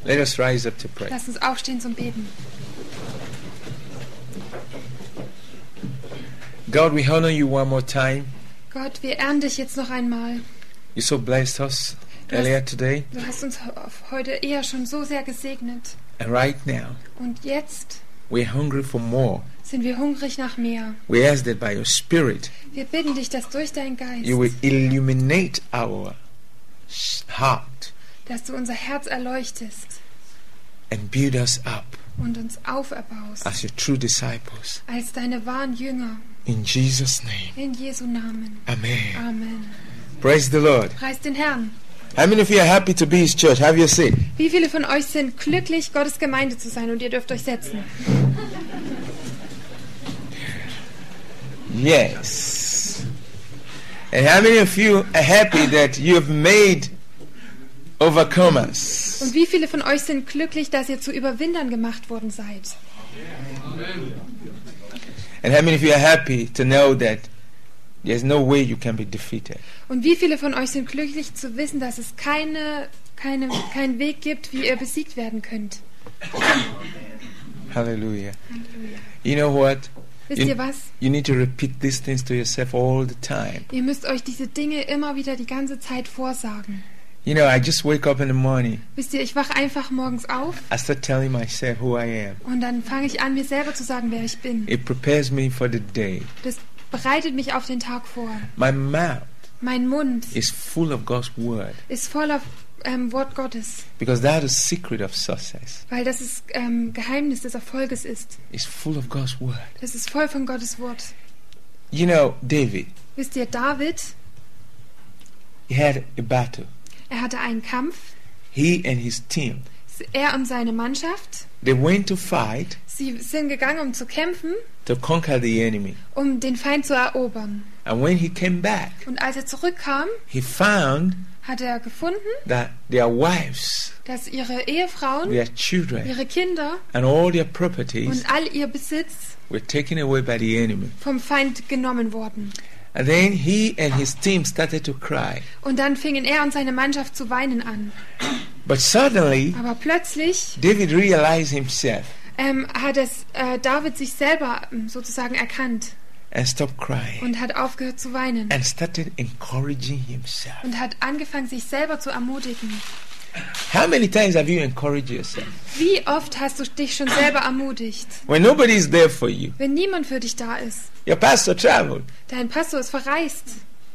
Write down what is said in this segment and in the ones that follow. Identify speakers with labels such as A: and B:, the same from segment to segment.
A: Let us rise up to pray.
B: Lass uns aufstehen zum Beten.
A: God, we honor you one more time.
B: Gott, wir ehren dich jetzt noch einmal.
A: You so blessed us earlier today.
B: Du hast uns heute eher schon so sehr gesegnet.
A: And right now,
B: Und jetzt
A: we're hungry for more.
B: sind wir hungrig nach mehr.
A: We ask that by your Spirit,
B: Wir bitten dich, dass durch deinen Geist,
A: you will illuminate our heart
B: dass du unser Herz erleuchtest
A: and build us up
B: und uns auferbaust
A: as your true disciples.
B: als deine wahren Jünger.
A: In Jesus' name.
B: In Jesu Namen.
A: Amen.
B: Amen.
A: Praise the Lord.
B: Preis den Herrn.
A: How many of you are happy to be His church? Have your seat.
B: Wie viele von euch sind glücklich, Gottes Gemeinde zu sein? Und ihr dürft euch setzen.
A: Yes. And how many of you are happy that you have made overcomers?
B: Und wie viele von euch sind glücklich, dass ihr zu Überwindern gemacht worden seid?
A: And how many of you are happy to know that there's no way you can be defeated?
B: Und wie viele von euch sind glücklich zu wissen, dass es keinen Weg gibt, wie ihr besiegt werden könnt?
A: Hallelujah.
B: Halleluja.
A: You know what?
B: Wisst ihr was?
A: You need to repeat these things to yourself all the time.
B: Ihr müsst euch diese Dinge immer wieder die ganze Zeit vorsagen.
A: You know, I just wake up in the morning.
B: Wisst ihr, ich wache einfach morgens auf
A: I start telling myself who I am.
B: und dann fange ich an, mir selber zu sagen, wer ich bin.
A: It prepares me for the day.
B: Das bereitet mich auf den Tag vor.
A: My mouth
B: Mein Mund
A: is full of God's word
B: ist voller Wort Gottes,
A: because that is the secret of success.
B: weil das das Geheimnis des Erfolges ist.
A: It's full of God's word.
B: Das ist voll von Gottes Wort.
A: You know, David,
B: Wisst ihr, David,
A: he had a battle.
B: er hatte einen Kampf.
A: He and his team,
B: Er und seine Mannschaft,
A: they went to fight
B: sie sind gegangen, um zu kämpfen,
A: to conquer the enemy.
B: um den Feind zu erobern.
A: And when he came back,
B: Und als er zurückkam,
A: he found
B: hat er gefunden,
A: that their wives,
B: dass ihre Ehefrauen,
A: their children,
B: ihre Kinder
A: and all their properties
B: und all ihr Besitz
A: were taken away by the enemy.
B: vom Feind genommen wurden.
A: And then he and his team started to cry.
B: Und dann fingen er und seine Mannschaft zu weinen an.
A: But suddenly,
B: Aber plötzlich
A: David realized himself
B: hat David sich selber sozusagen erkannt
A: and stopped crying
B: und hat aufgehört zu weinen
A: and started encouraging himself.
B: und hat angefangen, sich selber zu ermutigen.
A: How many times have you encouraged yourself?
B: Wie oft hast du dich schon selber ermutigt,
A: When nobody is there for you,
B: wenn niemand für dich da ist?
A: your pastor traveled,
B: Dein Pastor ist verreist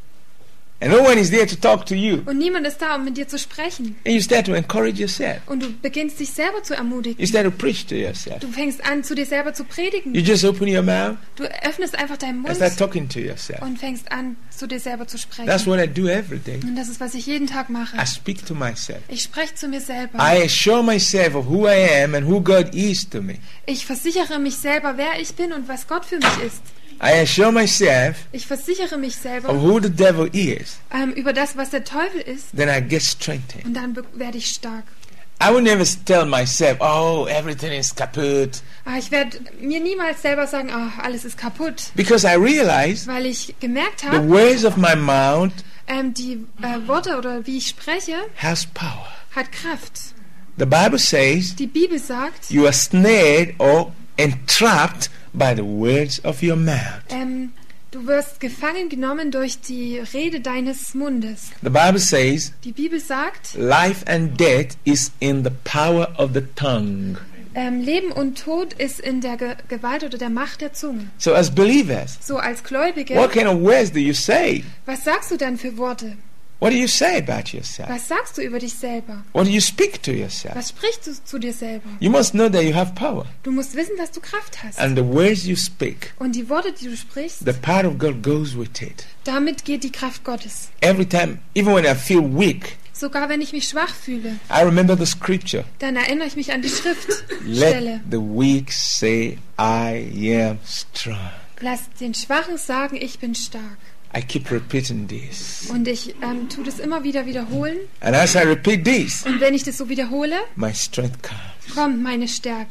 A: and no one is there to talk to you.
B: und niemand ist da, um mit dir zu sprechen.
A: And you start to encourage yourself.
B: Und du beginnst dich selber zu
A: You
B: ermutigen.
A: start to preach to yourself.
B: Du fängst an, zu dir selber zu predigen.
A: You just open your mouth
B: Du öffnest einfach deinen
A: and
B: Mund
A: start talking to yourself.
B: und fängst an, zu dir selber zu sprechen.
A: That's what I do every day.
B: Und das ist, was ich jeden Tag mache.
A: I speak to myself.
B: Ich spreche zu mir selber.
A: I assure myself of who I am and who God is to me.
B: Ich versichere mich selber, wer ich bin und was Gott für mich ist.
A: I assure myself
B: Ich versichere mich
A: of
B: selber
A: who the devil is.
B: über das, was der Teufel ist.
A: Then I get strengthened.
B: Und dann werde ich stark.
A: I will never tell myself, oh, everything is kaput.
B: Ich werde mir niemals selber sagen, alles ist kaputt.
A: Because I realize
B: Weil ich gemerkt
A: the
B: habe,
A: words of my mouth
B: die Worte oder wie ich spreche,
A: has power.
B: hat Kraft.
A: The Bible says
B: Die Bibel sagt,
A: you are snared or entrapped by the words of your mouth.
B: du wirst gefangen genommen durch die Rede deines Mundes.
A: The Bible says
B: Die Bibel sagt,
A: life and death is in the power of the tongue.
B: Leben und Tod ist in der Gewalt oder der Macht der Zunge.
A: So as believers,
B: So als Gläubige,
A: what kind of words do you say?
B: was sagst du dann für Worte?
A: What do you say about yourself?
B: Was sagst du über dich selber?
A: What do you speak to yourself?
B: Was sprichst du zu dir selber?
A: You must know that you have power.
B: Du musst wissen, dass du Kraft hast.
A: And the words you speak,
B: Und die Worte, die du sprichst,
A: the power of God goes with it.
B: damit geht die Kraft Gottes.
A: Every time, even when I feel weak,
B: Sogar wenn ich mich schwach fühle,
A: I remember the scripture.
B: dann erinnere ich mich an die
A: Let
B: Schriftstelle.
A: the weak say, I am strong.
B: Lass den Schwachen sagen, ich bin stark.
A: I keep repeating this.
B: Und ich tue das immer wieder wiederholen.
A: And as I repeat this,
B: Und wenn ich das so wiederhole,
A: my strength comes.
B: kommt meine Stärke.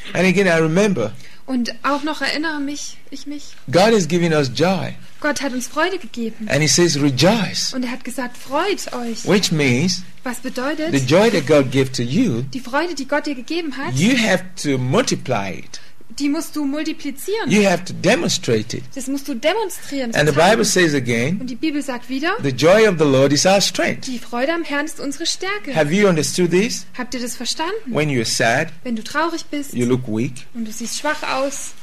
A: And again, I remember,
B: Und auch noch erinnere mich.
A: God has given us joy.
B: Gott hat uns Freude gegeben.
A: And He says, rejoice.
B: Und er hat gesagt, freut euch.
A: Which means,
B: Was bedeutet,
A: the joy that God gave to you,
B: die Freude, die Gott dir gegeben hat,
A: you have to multiply it.
B: die musst du multiplizieren.
A: You have to demonstrate it.
B: Das musst du demonstrieren.
A: And the
B: zeigen.
A: Bible says again,
B: Und die Bibel sagt wieder,
A: the joy of the Lord is our strength.
B: die Freude am Herrn ist unsere Stärke.
A: Have you understood this?
B: Habt ihr das verstanden?
A: When you're sad,
B: Wenn du traurig bist
A: you look weak.
B: und du siehst schwach aus,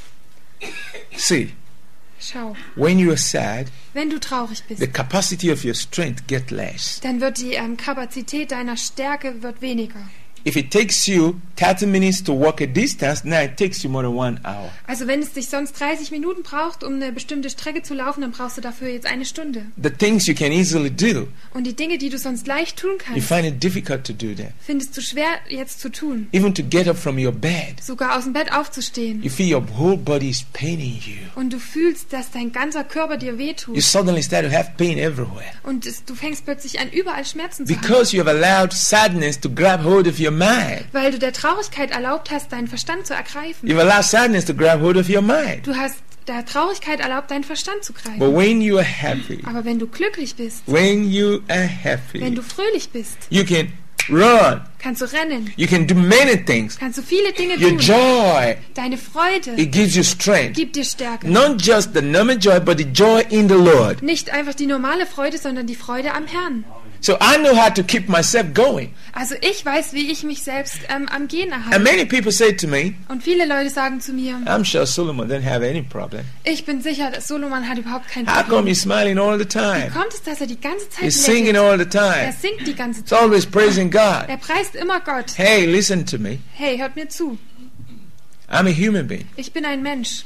A: See,
B: schau,
A: when you are sad,
B: wenn du traurig bist,
A: the capacity of your strength get less.
B: dann wird die Kapazität deiner Stärke wird weniger.
A: If it takes you 30 minutes to walk a distance, now it takes you more than 1 hour.
B: Also wenn es dich sonst 30 Minuten braucht, um eine bestimmte Strecke zu laufen, dann brauchst du dafür jetzt 1 Stunde.
A: The things you can easily do,
B: Und die Dinge, die du sonst leicht tun
A: you
B: kannst,
A: find it difficult to do them.
B: findest du schwer jetzt zu tun.
A: Even to get up from your bed,
B: Sogar aus dem Bett aufzustehen.
A: you feel your whole body is paining you.
B: Und du fühlst, dass dein ganzer Körper dir
A: You
B: wehtut.
A: suddenly start to have pain everywhere.
B: Und du fängst plötzlich an, überall Schmerzen zu haben.
A: Because you have allowed sadness to grab hold of your mind.
B: Weil du der Traurigkeit erlaubt hast, deinen Verstand zu ergreifen.
A: You've allowed sadness to grab hold of your mind.
B: Du hast der Traurigkeit erlaubt, deinen Verstand zu
A: But
B: greifen.
A: when you are happy,
B: Aber wenn du glücklich bist,
A: when you are
B: wenn
A: happy,
B: du fröhlich bist,
A: you can run.
B: kannst du rennen,
A: You can do many things.
B: kannst du viele Dinge
A: Your
B: tun.
A: joy,
B: Deine Freude
A: it gives you strength.
B: gibt dir Stärke.
A: Not just the normal joy, but the joy in the Lord.
B: Nicht einfach die normale Freude, sondern die Freude am Herrn.
A: So I know how to keep myself going.
B: Also ich weiß, wie ich mich selbst am Gehen
A: And
B: erhalte.
A: many people say to me,
B: Und viele Leute sagen zu mir,
A: I'm sure Solomon didn't have any problem.
B: ich bin sicher, dass Solomon hat überhaupt kein
A: How come
B: Problem.
A: he's smiling all the
B: Wie
A: time?
B: kommt es, dass er die ganze Zeit
A: He's singing
B: lächelt?
A: all the
B: Er
A: time.
B: singt die ganze
A: He's
B: Zeit.
A: always praising God.
B: Er preist immer Gott.
A: Hey, listen to me.
B: Hey, hört mir zu.
A: I'm a human being.
B: Ich bin ein Mensch.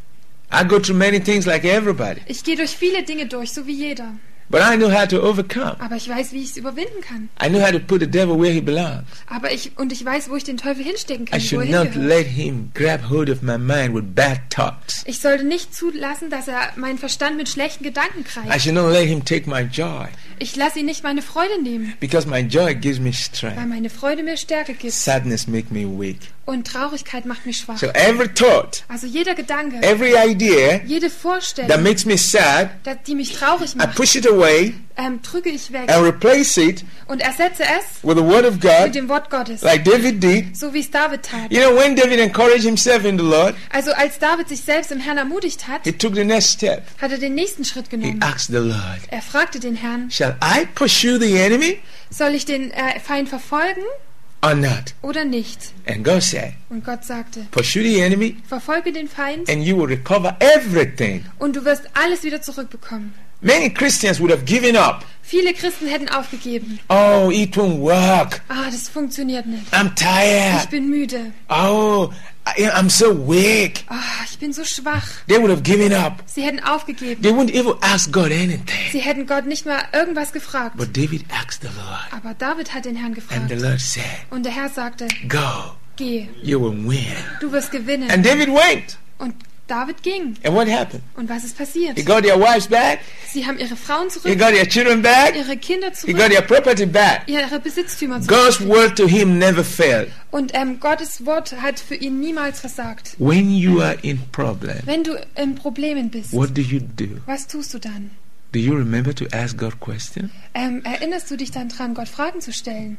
A: I go through many things like everybody.
B: Ich gehe durch viele Dinge durch, so wie jeder.
A: But I know how to overcome.
B: Aber ich weiß, wie ich es überwinden kann.
A: I know how to put the devil where he belongs.
B: Aber ich weiß, wo ich den Teufel hinstecken
A: I
B: kann, wo
A: should
B: er
A: not
B: hingehört.
A: let him grab hold of my mind with bad thoughts.
B: Ich sollte nicht zulassen, dass er meinen Verstand mit schlechten Gedanken
A: I
B: greift.
A: should not let him take my joy.
B: Ich lasse ihn nicht meine Freude nehmen,
A: Because my joy gives me
B: weil
A: strength.
B: meine Freude mir Stärke gibt.
A: Sadness makes me weak.
B: Und Traurigkeit macht mich schwach.
A: So every thought,
B: Also jeder Gedanke,
A: every idea
B: jede
A: that
B: Vorstellung,
A: makes me sad,
B: die mich traurig
A: I
B: macht,
A: push it away
B: drücke ich weg
A: and replace it
B: und ersetze es
A: with the word of
B: mit
A: God,
B: dem Wort Gottes.
A: like David did.
B: So wie es David tat.
A: You know, when David encouraged himself in the Lord,
B: Also als David sich selbst im Herrn ermutigt hat,
A: he took the next step.
B: hat er den nächsten Schritt
A: He
B: genommen.
A: asked the Lord,
B: Er fragte den Herrn,
A: shall I pursue the enemy
B: soll ich den Feind verfolgen
A: or not?
B: oder nicht?
A: And God said,
B: Und Gott sagte,
A: pursue the enemy
B: verfolge den Feind
A: and you will recover everything.
B: und du wirst alles wieder zurückbekommen.
A: Many Christians would have given up.
B: Viele Christen hätten aufgegeben.
A: Oh, it won't work.
B: Das funktioniert nicht.
A: I'm
B: Ich
A: tired.
B: bin müde.
A: Oh, I'm so weak.
B: Ich bin so schwach.
A: They would have given up.
B: Sie hätten aufgegeben.
A: They wouldn't even ask God anything.
B: Sie hätten Gott nicht mal irgendwas gefragt.
A: But David asked the Lord.
B: Aber David hat den Herrn
A: And
B: gefragt.
A: the Lord said,
B: Und der Herr sagte,
A: go,
B: geh,
A: you will win.
B: du wirst gewinnen.
A: And David went.
B: Und David ging.
A: And what happened?
B: Und was ist passiert?
A: He got their wives back.
B: Sie haben ihre Frauen
A: He
B: zurück,
A: got their children back.
B: ihre Kinder
A: He got
B: zurück,
A: their property back.
B: ihre Besitztümer zurück.
A: God's word to him never failed.
B: Und Gottes Wort hat für ihn niemals versagt.
A: When you are in problem,
B: Wenn du in Problemen bist,
A: what do you do?
B: was tust du dann?
A: Do you remember to ask God questions?
B: Erinnerst du dich dann dran, Gott Fragen zu stellen?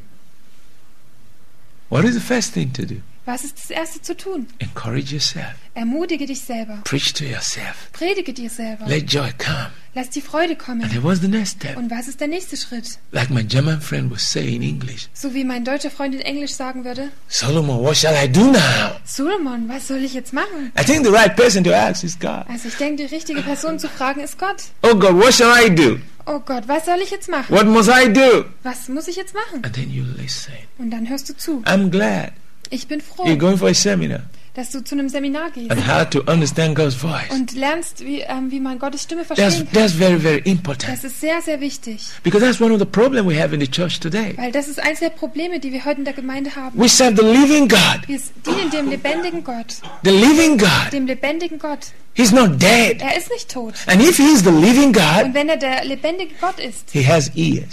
A: What is the first thing to do?
B: Was ist das Erste zu tun?
A: Encourage yourself.
B: Ermutige dich selber.
A: Preach to yourself.
B: Predige dir selber.
A: Let joy come.
B: Lass die Freude
A: And
B: kommen.
A: then what's the next step?
B: Und was ist der nächste Schritt?
A: Like my German friend would say in English,
B: So wie mein deutscher Freund in Englisch sagen würde,
A: Solomon, what shall I do now?
B: Solomon, was soll ich jetzt machen?
A: I think the right person to ask is God.
B: Also ich denke, die richtige Person zu fragen ist Gott.
A: Oh God, what shall I do?
B: Oh Gott, was soll ich jetzt machen?
A: What must I do?
B: Was muss ich jetzt machen?
A: And then you listen.
B: Und dann hörst du zu.
A: I'm glad
B: Ich bin froh,
A: you're going for a seminar
B: dass du zu einem Seminar gehst
A: on how to understand God's voice.
B: und lernst, wie man Gottes Stimme verstehen kann.
A: That's very, very important.
B: Das ist sehr, sehr wichtig,
A: Because that's one of the problems we have in the church today.
B: weil das ist eines der Probleme, die wir heute in der Gemeinde haben.
A: We serve the living God.
B: Wir dienen dem lebendigen Gott,
A: The living God.
B: dem lebendigen Gott.
A: He's not dead.
B: Er ist nicht tot.
A: And if He's the living
B: Und
A: God,
B: wenn er der lebendige Gott ist,
A: He has ears.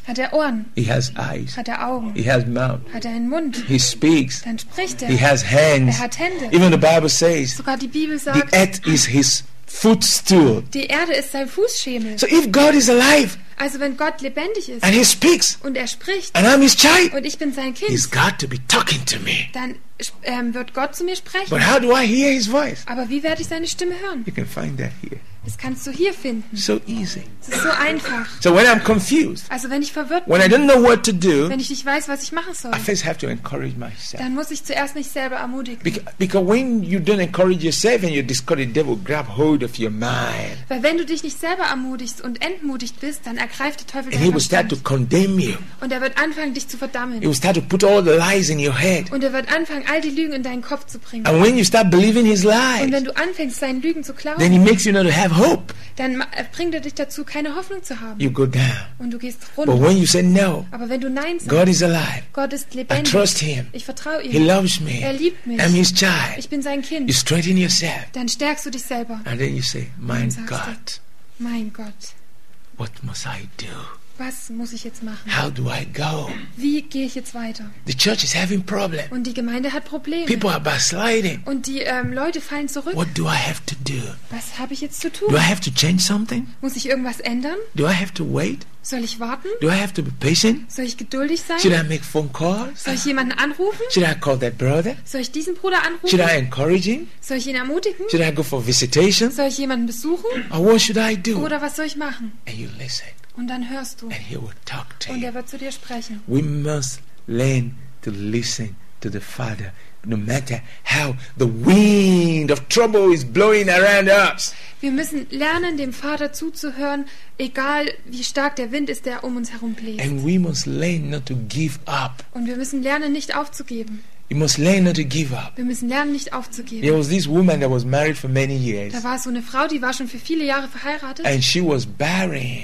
B: Hat er Ohren?
A: He has eyes.
B: Hat er Augen?
A: He has mouth.
B: Hat er einen Mund?
A: He speaks.
B: Dann spricht
A: He
B: er.
A: has hands.
B: Er hat Hände.
A: Even the Bible says
B: Sogar die Bibel
A: the
B: sagt,
A: earth is his footstool.
B: die Erde ist sein Fußschemel.
A: So if God is alive
B: Also wenn Gott lebendig ist
A: and he speaks
B: und er spricht
A: and I'm his child,
B: und ich bin sein
A: he's
B: Kind,
A: got to be talking to me.
B: dann wird Gott zu mir sprechen.
A: But how do I hear his voice?
B: Aber wie werde ich seine Stimme hören?
A: You can find that here.
B: Das kannst du hier finden.
A: So easy.
B: Es ist so einfach.
A: So when I'm confused,
B: Also wenn ich verwirrt
A: when I
B: bin,
A: don't know what to do,
B: wenn ich nicht weiß, was ich machen soll,
A: I first have to encourage myself.
B: dann muss ich zuerst mich selber ermutigen.
A: Because when you don't encourage yourself and you're discouraged, the devil grab hold of your mind.
B: Weil wenn du dich nicht selber ermutigst und entmutigt bist, dann ergreift der Teufel
A: And he
B: deinen
A: will start to
B: Verstand.
A: condemn you.
B: Und er wird anfangen, dich zu
A: He
B: verdammen.
A: will start to put all the lies in your head.
B: Und er wird anfangen, all die Lügen in deinen Kopf zu bringen.
A: And when you start believing his
B: Und
A: lies,
B: wenn du anfängst, seinen Lügen zu
A: then
B: glauben,
A: he makes you not to have hope.
B: dann bringt er dich dazu, keine Hoffnung zu haben.
A: You go down.
B: Und du gehst
A: But
B: runter.
A: when you say no,
B: Aber wenn du Nein sagst,
A: God is alive.
B: Gott ist
A: I
B: lebendig.
A: trust him.
B: Ich vertraue
A: He
B: ihm.
A: loves me.
B: Er liebt mich.
A: I'm his child.
B: Ich bin sein
A: You
B: Kind.
A: strengthen yourself.
B: Dann stärkst du dich selber.
A: And then you say, my
B: Dann sagst
A: God,
B: Mein Gott,
A: what must I do?
B: was muss ich jetzt machen?
A: How do I go?
B: Wie gehe ich jetzt weiter?
A: The church is having problems.
B: Und die Gemeinde hat Probleme.
A: People are backsliding.
B: Und die Leute fallen zurück.
A: What do I have to do?
B: Was habe ich jetzt zu
A: Do
B: tun?
A: I have to change something?
B: Muss ich irgendwas ändern?
A: Do I have to wait?
B: Soll ich warten?
A: Do I have to be patient?
B: Soll ich geduldig
A: Should
B: sein?
A: I make phone calls?
B: Soll ich jemanden anrufen?
A: Should I call that brother?
B: Soll ich diesen Bruder
A: Should I
B: anrufen?
A: encourage him?
B: Soll ich ihn ermutigen?
A: Should I go for visitation?
B: Soll ich jemanden besuchen?
A: Or what should I do?
B: Oder was soll ich machen?
A: And you listen,
B: Und dann hörst du.
A: and he will talk to
B: Und
A: you.
B: er wird zu dir sprechen.
A: We must learn to listen to the Father, no matter how the wind of trouble is blowing around us.
B: Wir müssen lernen, dem Vater zuzuhören, egal wie stark der Wind ist, der um uns herum bläst.
A: And we must learn not to give up.
B: Und wir müssen lernen, nicht aufzugeben.
A: You must learn not to give up.
B: Wir müssen lernen, nicht
A: There
B: aufzugeben.
A: was this woman that was married for many years,
B: Da war so eine Frau, die war schon für viele Jahre verheiratet.
A: and she was barren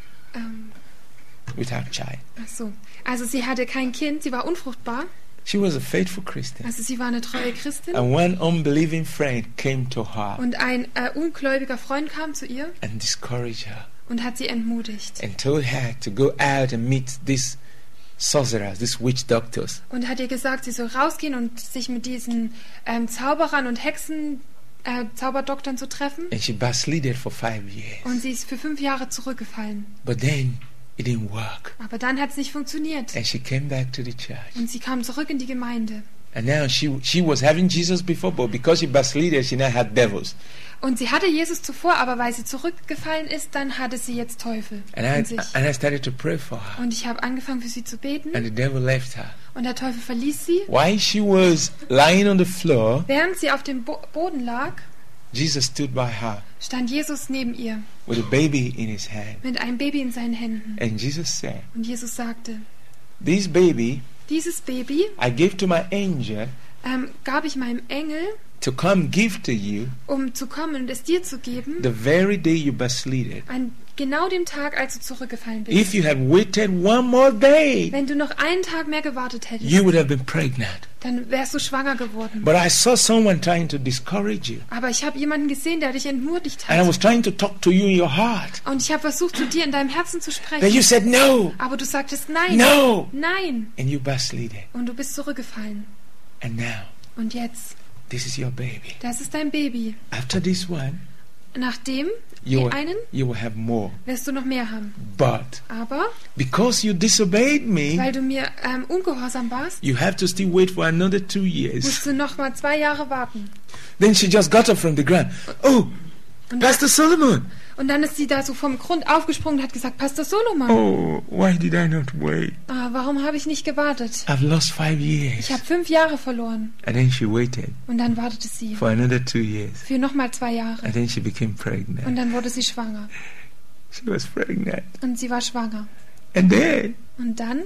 B: Ähm,
A: without child.
B: ach so. Also sie hatte kein Kind, sie war unfruchtbar.
A: She was a faithful Christian.
B: Also sie war eine treue Christin.
A: And one unbelieving friend came to her
B: Und ein ungläubiger Freund kam zu ihr
A: and discouraged her
B: und hat sie entmutigt.
A: and told her to go out and meet these sorcerers, these witch doctors.
B: Und hat ihr gesagt, sie soll rausgehen und sich mit diesen Zauberern und Hexen, Zauberdoktern zu treffen.
A: And she backslided for 5 years.
B: Und sie ist für 5 Jahre zurückgefallen.
A: But then it didn't work.
B: Aber dann hat es nicht funktioniert.
A: And she came back to the church.
B: Und sie kam zurück in die Gemeinde.
A: And now she was having Jesus before, but because she backslided, she now had devils.
B: Und sie hatte Jesus zuvor, aber weil sie zurückgefallen ist, dann hatte sie jetzt Teufel in sich.
A: And I started to pray for her.
B: Und ich habe angefangen, für sie zu beten.
A: And the devil left her.
B: Und der Teufel verließ sie.
A: While she was lying on the floor,
B: Während sie auf dem Boden lag,
A: Jesus stood by her
B: stand Jesus neben ihr
A: with a baby in his hand.
B: mit einem Baby in seinen Händen.
A: And Jesus said,
B: Und Jesus sagte,
A: this baby
B: dieses Baby
A: I gave to my angel
B: gab ich meinem Engel,
A: to come give to you
B: um zu kommen und es dir zu geben,
A: the very day you backslided.
B: an genau dem Tag, als du zurückgefallen bist.
A: If you had waited one more day,
B: Wenn du noch einen Tag mehr gewartet hättest,
A: you would have been pregnant.
B: dann wärst du schwanger geworden.
A: But I saw someone trying to discourage you.
B: Aber ich habe jemanden gesehen, der dich entmutigt
A: And I
B: hat.
A: was trying to talk to you in your heart.
B: Und ich habe versucht, zu dir in deinem Herzen zu
A: But you
B: sprechen.
A: said no,
B: Aber du sagtest nein.
A: no.
B: Nein.
A: And you backslided.
B: Und du bist zurückgefallen.
A: And now,
B: Und jetzt,
A: this is your baby.
B: das ist dein Baby.
A: After this one,
B: Nach dem
A: you
B: einen
A: will have more.
B: wirst du noch mehr haben.
A: But
B: Aber
A: because you disobeyed me,
B: weil du mir ungehorsam warst,
A: you have to still wait for another 2 years.
B: musst du noch mal 2 Jahre warten.
A: Then she just got up from the ground. Oh,
B: Und,
A: Pastor Solomon.
B: und dann ist sie da so vom Grund aufgesprungen und hat gesagt, Pastor Solomon,
A: Oh, why did I not wait?
B: warum habe ich nicht gewartet?
A: I've lost 5
B: Ich
A: years.
B: habe 5 Jahre verloren.
A: And then she waited
B: Und dann wartete sie
A: for another 2 years.
B: für noch mal 2 Jahre.
A: And then she became
B: Und
A: pregnant.
B: dann wurde sie schwanger.
A: She was pregnant.
B: Und sie war schwanger.
A: And then,
B: Und dann,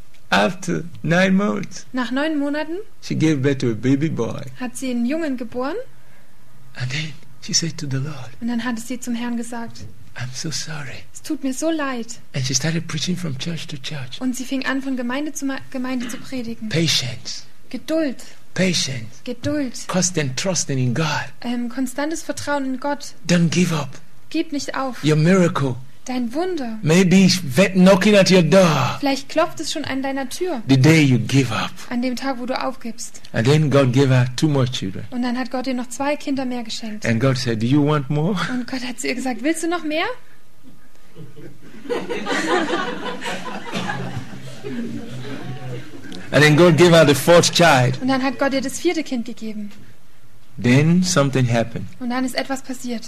A: after 9 months,
B: nach 9 Monaten,
A: she gave birth to a baby boy.
B: hat sie einen Jungen geboren.
A: And then she said to the Lord,
B: Und dann hatte sie zum Herrn gesagt,
A: I'm so sorry.
B: es tut mir so leid.
A: And she started preaching from church to church.
B: Und sie fing an, von Gemeinde zu Gemeinde zu predigen.
A: Patience,
B: Geduld,
A: patience,
B: Geduld,
A: constant trusting in God.
B: konstantes Vertrauen in Gott.
A: Don't give up.
B: Gib nicht auf.
A: Your miracle
B: Dein Wunder.
A: Maybe it's knocking at your door
B: Vielleicht klopft es schon an deiner Tür.
A: the day you give up.
B: An dem Tag, wo du aufgibst.
A: And then God gave her 2 more children.
B: Und dann hat Gott dir noch 2 Kinder mehr geschenkt.
A: And God said, do you want more?
B: Und Gott hat zu ihr gesagt, willst du noch mehr?
A: And then God gave her the 4th child.
B: Und dann hat Gott ihr das 4. Kind gegeben.
A: Then something happened.
B: Und dann ist etwas passiert.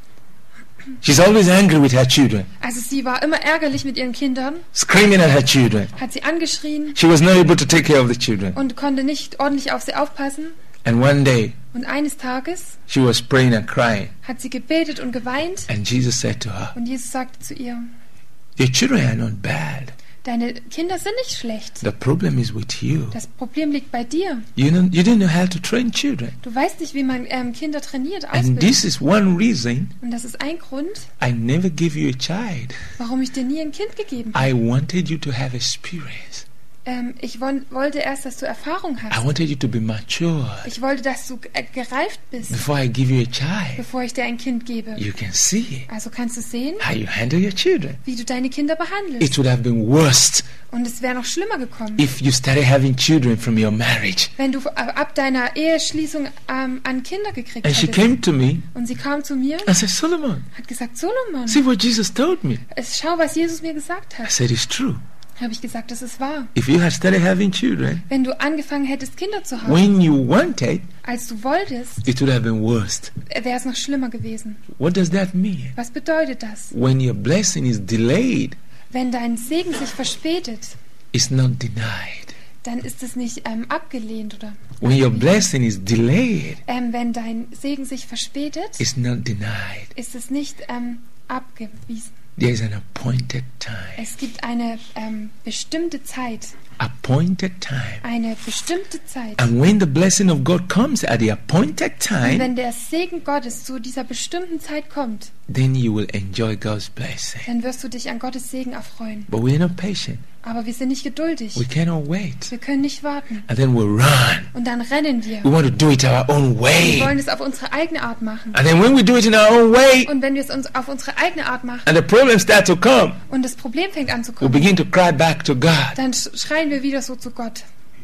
A: She's always angry with her children,
B: Also sie war immer ärgerlich mit ihren Kindern,
A: screaming at her children.
B: hat sie angeschrien
A: She was not able to take care of the children.
B: und konnte nicht ordentlich auf sie aufpassen.
A: And one day,
B: Und eines Tages
A: she was praying and crying.
B: hat sie gebetet und geweint.
A: And Jesus said to her,
B: Und Jesus sagte zu ihr,
A: your children are not bad.
B: deine Kinder sind nicht schlecht.
A: The problem is with you.
B: Das Problem liegt bei dir.
A: You didn't know how to train children.
B: Du weißt nicht, wie man Kinder trainiert,
A: And
B: ausbildet.
A: this is one reason
B: Und das ist ein Grund,
A: I never gave you a child.
B: warum ich dir nie ein Kind gegeben habe.
A: I wanted you to have experience.
B: Ich wollte erst, dass du Erfahrung
A: I
B: hast.
A: wanted you to be mature.
B: Ich wollte, dass du gereift bist,
A: Before I give you a child,
B: bevor ich dir ein Kind gebe.
A: you can see
B: Also kannst du sehen,
A: how you handle your children.
B: wie du deine Kinder behandelst.
A: It would have been worse
B: Und es wäre noch schlimmer gekommen,
A: if you started having children from your marriage.
B: wenn du ab deiner Eheschließung an Kinder gekriegt
A: And she
B: hättest.
A: came to me
B: Und sie kam zu mir,
A: and said, Solomon,
B: hat gesagt, Solomon,
A: see what Jesus told me.
B: schau, was Jesus mir gesagt
A: I
B: hat.
A: said, it's true.
B: Habe ich gesagt, das ist wahr.
A: If you had started having children
B: Wenn du angefangen hättest, Kinder zu haben,
A: when you wanted,
B: als du wolltest,
A: it would have been worse.
B: wäre es noch schlimmer gewesen.
A: What does that mean?
B: Was bedeutet das?
A: When your blessing is delayed,
B: Wenn dein Segen sich verspätet,
A: it's not denied.
B: dann ist es nicht abgelehnt oder
A: When your blessing is delayed,
B: wenn dein Segen sich verspätet,
A: it's not denied.
B: ist es nicht abgewiesen.
A: There is an appointed time.
B: Es gibt eine bestimmte Zeit.
A: Appointed time.
B: Eine bestimmte Zeit.
A: And when the blessing of God comes at the appointed
B: Und
A: time,
B: wenn der Segen Gottes zu dieser bestimmten Zeit kommt,
A: then you will enjoy God's blessing.
B: dann wirst du dich an Gottes Segen erfreuen.
A: But we're not patient.
B: Aber wir sind nicht geduldig.
A: We cannot wait.
B: Wir können nicht warten.
A: And then we'll run.
B: Und dann rennen wir.
A: We want to do it our own
B: Wir
A: way.
B: wollen es auf unsere eigene Art machen.
A: And then when we do it in our own way,
B: Und wenn wir es uns auf unsere eigene Art machen
A: and the problems start to come,
B: und das Problem fängt an zu
A: we
B: kommen,
A: begin to cry back to God.
B: dann schreien wir wieder so zu Gott.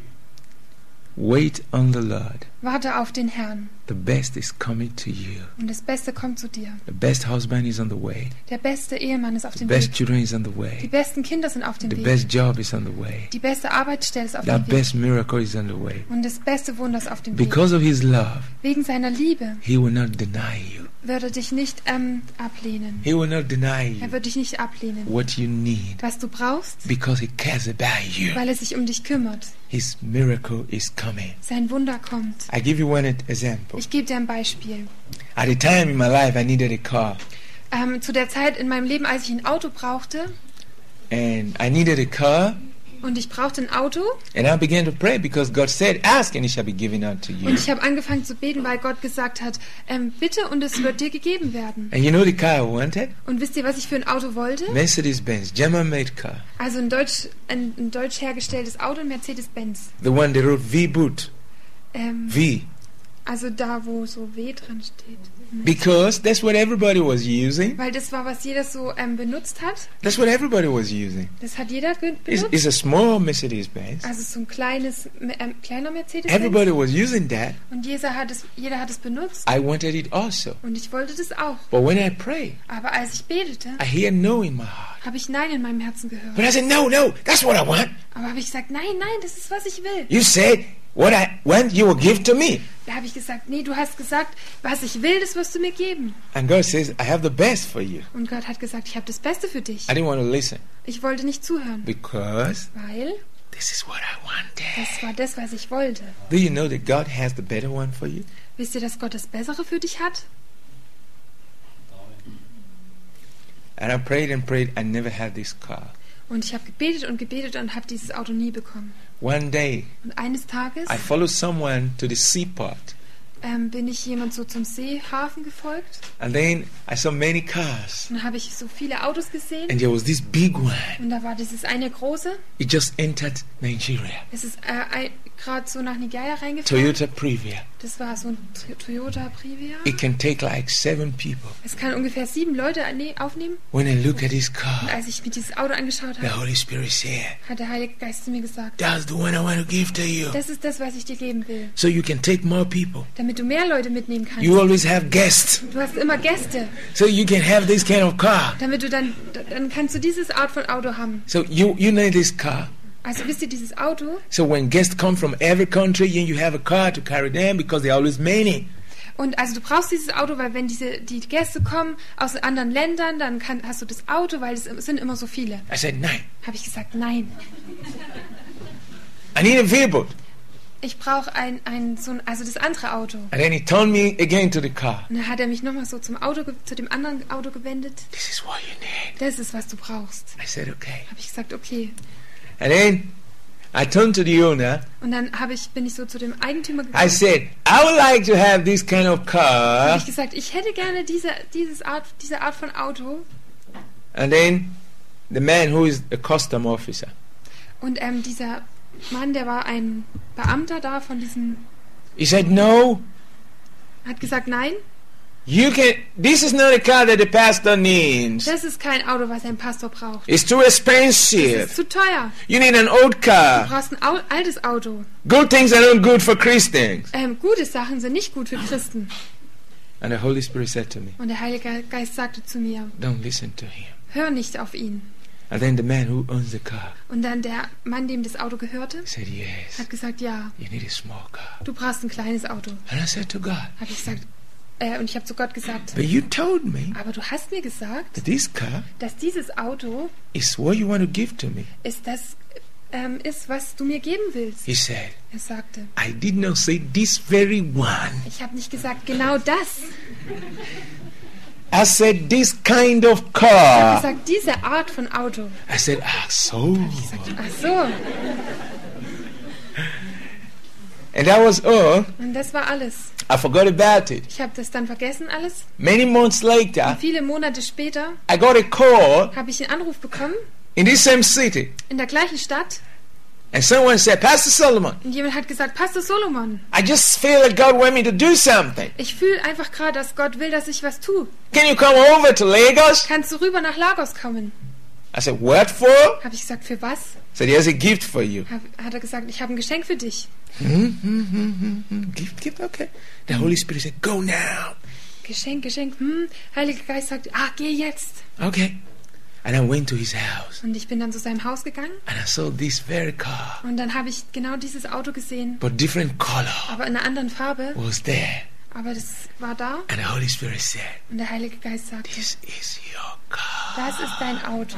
A: Wait on the Lord.
B: Warte auf den Herrn.
A: The best is coming to you.
B: Und das Beste kommt zu dir.
A: The best husband is on the way.
B: Der beste Ehemann ist auf
A: The
B: dem
A: best
B: Weg.
A: children is on the
B: Die
A: way.
B: besten Kinder sind auf dem
A: The
B: Weg.
A: best job is on the way.
B: Die beste Arbeitsstelle ist auf
A: The
B: dem Weg.
A: best miracle is on the way.
B: Und das beste Wunder ist auf dem Weg.
A: Because of his love,
B: Wegen seiner Liebe
A: he will not deny you.
B: wird er dich nicht ablehnen.
A: He will not deny
B: Er
A: you
B: wird dich nicht ablehnen.
A: what you need
B: Was du brauchst,
A: because he cares about you.
B: weil er sich um dich kümmert.
A: His miracle is coming.
B: Sein Wunder kommt.
A: I give you one example.
B: Ich gebe dir ein Beispiel.
A: At a time in my life, I needed a car.
B: Zu der Zeit in meinem Leben, als ich ein Auto brauchte,
A: And I needed a car.
B: und ich brauchte ein Auto,
A: And I began to pray because God said, ask and it shall be given unto you.
B: und ich habe angefangen zu beten, weil Gott gesagt hat, bitte und es wird dir gegeben werden.
A: And you know the car I wanted?
B: Und wisst ihr, was ich für ein Auto wollte?
A: Mercedes-Benz, German-made car.
B: Also ein deutsch hergestelltes Auto, ein Mercedes-Benz.
A: The one they wrote V-Boot. V.
B: Also da, wo so W dran steht.
A: Because that's what everybody was using.
B: Weil das war, was jeder so benutzt hat.
A: That's what everybody was using.
B: Das hat jeder
A: It's
B: benutzt.
A: a small Mercedes-Benz.
B: Also so ein kleiner Mercedes-Benz.
A: Everybody was using that.
B: Und jeder hat es benutzt.
A: I wanted it also.
B: Und ich wollte das auch.
A: But when I pray,
B: Aber als ich betete,
A: I hear no in my heart.
B: habe ich Nein in meinem Herzen
A: But
B: gehört.
A: I said, no, that's what I want.
B: Aber habe ich gesagt, nein, das ist, was ich will.
A: You said, what I want, you will give to me.
B: Da habe ich gesagt, nee, du hast gesagt, was ich will, das wirst du mir geben.
A: And God says, I have the best for you.
B: Und Gott hat gesagt, ich habe das Beste für dich.
A: I didn't want to listen
B: Ich wollte nicht zuhören,
A: because
B: weil
A: this is what I wanted.
B: das war das, was ich wollte.
A: Do you know that God has the better one for you?
B: Wisst ihr, dass Gott das Bessere für dich hat?
A: And I prayed and prayed. I never had this car.
B: Und ich habe gebetet und habe dieses Auto nie bekommen.
A: One day,
B: Und eines Tages
A: I followed someone to the seaport.
B: bin ich jemand so zum Seehafen gefolgt.
A: And then I saw many cars.
B: Und dann habe ich so viele Autos gesehen.
A: And there was this big one.
B: Und da war dieses eine große.
A: It just entered Nigeria.
B: Es ist gerade so nach Nigeria reingefahren.
A: Toyota Previa.
B: Das war so ein Toyota Previa.
A: It can take like 7 people.
B: Es kann ungefähr 7 Leute aufnehmen.
A: When I look at this
B: Und
A: car,
B: als ich mir dieses Auto angeschaut
A: the
B: habe,
A: Holy Spirit said,
B: hat der Heilige Geist zu mir gesagt,
A: that's the one I want to give to you.
B: das ist das, was ich dir geben will.
A: So you can take more people.
B: Damit du mehr Leute mitnehmen kannst.
A: You always have guests.
B: Du hast immer Gäste.
A: So you can have this kind of car.
B: Damit du dann kannst du dieses Art von Auto haben.
A: So you need this car.
B: Also wisst ihr, dieses Auto,
A: So when guests come from every country, you have a car to carry them because there are always many.
B: und also du brauchst dieses Auto, weil wenn die Gäste kommen aus anderen Ländern, dann hast du das Auto, weil es sind immer so viele.
A: I said, nein.
B: Habe ich gesagt, nein.
A: I need a vehicle.
B: Ich brauche also das andere Auto.
A: And then he turned me again to the car.
B: Und dann hat er mich nochmal so zu dem anderen Auto gewendet.
A: This is what you need.
B: Das ist, was du brauchst.
A: I said, okay.
B: Habe ich gesagt, okay.
A: And then I turned to the owner.
B: Und dann bin ich so zu dem Eigentümer
A: I
B: gegangen.
A: said, I would like to have this kind of
B: Habe
A: car.
B: ich gesagt, ich hätte gerne diese Art von Auto.
A: And then the man who is a custom officer,
B: Und dieser Mann, der war ein Beamter da von diesem,
A: he said, no,
B: hat gesagt, nein,
A: this is not a car that the pastor needs.
B: das ist kein Auto, was ein Pastor braucht.
A: It's too
B: Das
A: expensive.
B: ist zu teuer.
A: You need an old
B: Du
A: car.
B: brauchst ein altes Auto.
A: Good things are not good for Christians.
B: Gute Sachen sind nicht gut für Christen.
A: And the Holy Spirit said to me,
B: Und der Heilige Geist sagte zu mir,
A: don't listen to him.
B: hör nicht auf ihn.
A: And then the man who owns the car
B: Und dann der Mann, dem das Auto gehörte,
A: said, yes,
B: hat gesagt, ja,
A: you need a small car.
B: du brauchst ein kleines Auto.
A: And I said to God,
B: Habe ich gesagt, und ich habe zu Gott gesagt,
A: but you told me
B: aber du hast mir gesagt,
A: that this car
B: dass dieses Auto
A: is what you want to give to me.
B: ist das, was du mir geben willst.
A: He said,
B: Er sagte,
A: I did not say this very one.
B: ich habe nicht gesagt, genau das.
A: I said this kind of
B: Ich habe
A: car.
B: gesagt, diese Art von Auto.
A: I said, so.
B: Ich sagte, ach so.
A: And that was all.
B: Und das war alles.
A: I forgot about it.
B: Ich habe das dann vergessen alles.
A: Many months
B: Und
A: later,
B: viele Monate später
A: I got a call
B: habe ich einen Anruf bekommen
A: in this same city.
B: in der gleichen Stadt.
A: And someone said, Pastor Solomon,
B: Und jemand hat gesagt, Pastor Solomon,
A: I just feel that God wants me to do something.
B: ich fühle einfach gerade, dass Gott will, dass ich was tue.
A: Can you come over to Lagos?
B: Kannst du rüber nach Lagos kommen?
A: I said, what for?
B: Habe ich gesagt, für was?
A: Said, here's a gift for you.
B: Hat er gesagt, ich habe ein Geschenk für dich.
A: Gift, okay. The Holy Spirit said, go now.
B: Geschenk. Heiliger Geist sagt, geh jetzt.
A: Okay. And I went to his house.
B: Und ich bin dann zu seinem Haus gegangen.
A: And I saw this very car.
B: Und dann habe ich genau dieses Auto gesehen,
A: But different color
B: aber in einer anderen Farbe.
A: was there.
B: Aber das war da.
A: And the Holy Spirit said,
B: Und der Heilige Geist sagte,
A: this is your car.
B: das ist dein Auto.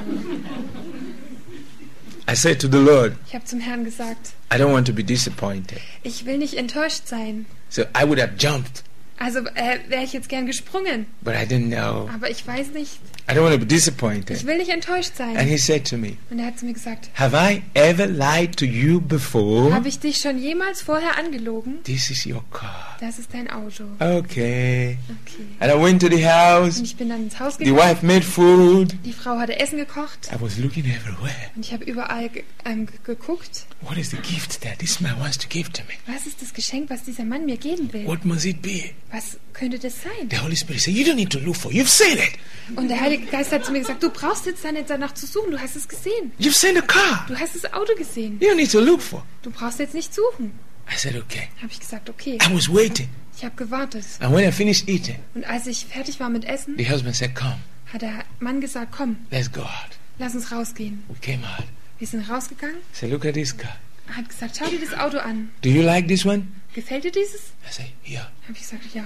A: I said to the Lord,
B: Ich habe zum Herrn gesagt,
A: I don't want to be disappointed.
B: ich will nicht enttäuscht sein.
A: So I would have jumped,
B: Also wäre ich jetzt gern gesprungen.
A: but I didn't know.
B: Aber ich weiß nicht.
A: I don't want to be
B: Ich
A: disappointed.
B: will nicht enttäuscht
A: And
B: sein.
A: he said to me,
B: Und er hat zu mir gesagt,
A: have I ever lied to you before?
B: habe ich dich schon jemals vorher angelogen?
A: This is your car.
B: Das ist dein Auto.
A: Okay.
B: Okay.
A: And I went to the
B: Und
A: house.
B: ich bin dann ins Haus
A: The
B: gegangen.
A: wife made food.
B: Die Frau hatte Essen gekocht.
A: I was looking everywhere.
B: Und ich habe überall geguckt.
A: What is the gift that this man wants to give to me?
B: Was ist das Geschenk, was dieser Mann mir geben will?
A: What must it be?
B: Was könnte das sein?
A: The Holy Spirit said, you don't need to look for it. You've seen it.
B: Und der Heilige Geist hat zu mir gesagt, du brauchst jetzt da nicht danach zu suchen. Du hast es gesehen.
A: You've seen the car.
B: Du hast das Auto gesehen.
A: You don't need to look for.
B: Du brauchst jetzt nicht suchen.
A: I said, okay.
B: Habe ich gesagt, okay.
A: I was waiting.
B: Ich habe gewartet.
A: And when I finished eating,
B: Und als ich fertig war mit Essen,
A: the husband said, come,
B: hat der Mann gesagt, komm,
A: let's go out.
B: lass uns rausgehen.
A: We came out.
B: Wir sind rausgegangen.
A: I said, look at this car.
B: Er hat gesagt, schau dir das Auto an.
A: Do you like this one?
B: Gefällt dir dieses?
A: I said, yeah.
B: Habe ich gesagt, ja.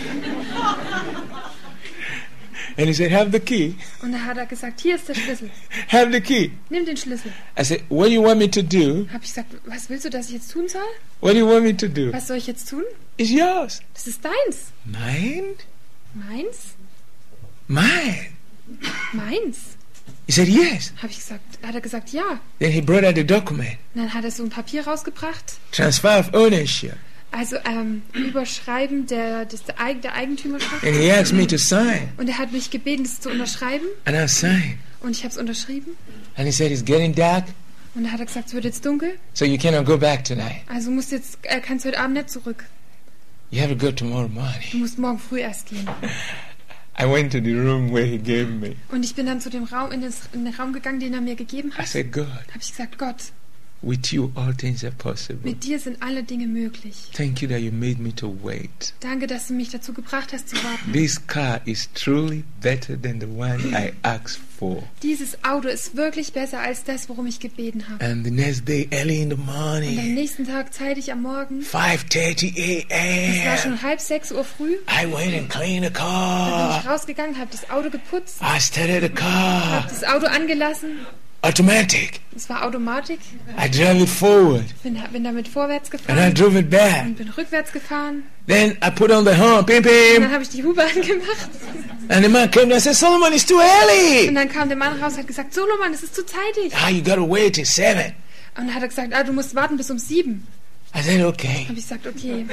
A: And he said, have the key.
B: Und dann hat er gesagt, hier ist der Schlüssel.
A: Have the key.
B: Nimm den Schlüssel.
A: I said, what do you want me to do?
B: Habe ich gesagt, was willst du, dass ich jetzt tun soll?
A: What do you want me to do?
B: Was soll ich jetzt tun?
A: It's yours.
B: Das ist deins.
A: Mine?
B: Meins?
A: Mine.
B: Meins?
A: He said, yes.
B: Habe ich gesagt, hat er gesagt, ja.
A: Then he brought out the document.
B: Und dann hat er so ein Papier rausgebracht.
A: Transfer of ownership.
B: Also Überschreiben der Eigentümerschaft.
A: And he asked me to sign.
B: Und er hat mich gebeten, das zu unterschreiben.
A: And I signed.
B: Und ich habe es unterschrieben.
A: And he said, it's getting dark,
B: Und dann hat er gesagt, es wird jetzt dunkel.
A: so you cannot go back tonight.
B: Also kannst du heute Abend nicht zurück.
A: You have to go tomorrow morning.
B: Du musst morgen früh erst gehen.
A: I went to the room where he gave me.
B: Und ich bin dann zu dem Raum, in den Raum gegangen, den er mir gegeben
A: I
B: hat.
A: said, God,
B: Habe ich gesagt, Gott,
A: with you all things are possible.
B: mit dir sind alle Dinge möglich.
A: Thank you that you made me to wait.
B: Danke, dass du mich dazu gebracht hast zu warten.
A: This car is truly better than the one I asked for.
B: Dieses Auto ist wirklich besser als das, worum ich gebeten habe.
A: And the next day, early in the
B: Und am
A: morning,
B: nächsten Tag, zeitig am Morgen,
A: 5:30
B: es war
A: a.m.,
B: schon 5:30 Uhr früh,
A: I went and cleaned the
B: da bin
A: car.
B: ich rausgegangen, habe das Auto geputzt,
A: I started the
B: habe
A: car.
B: das Auto angelassen.
A: Automatic.
B: Es war Automatik.
A: I drove it forward.
B: Bin damit vorwärts
A: And I
B: gefahren
A: drove it back.
B: und bin rückwärts gefahren.
A: Then I put on the horn, pim
B: Und
A: pim.
B: dann habe ich die Hupe angemacht.
A: And the man came and said, Solomon, it's too
B: Und
A: early.
B: dann kam der Mann raus und hat gesagt, Solomon, es ist zu zeitig.
A: Ah, you gotta wait till 7.
B: Und dann hat er gesagt, du musst warten bis um 7.
A: I said, okay.
B: Habe ich gesagt, okay.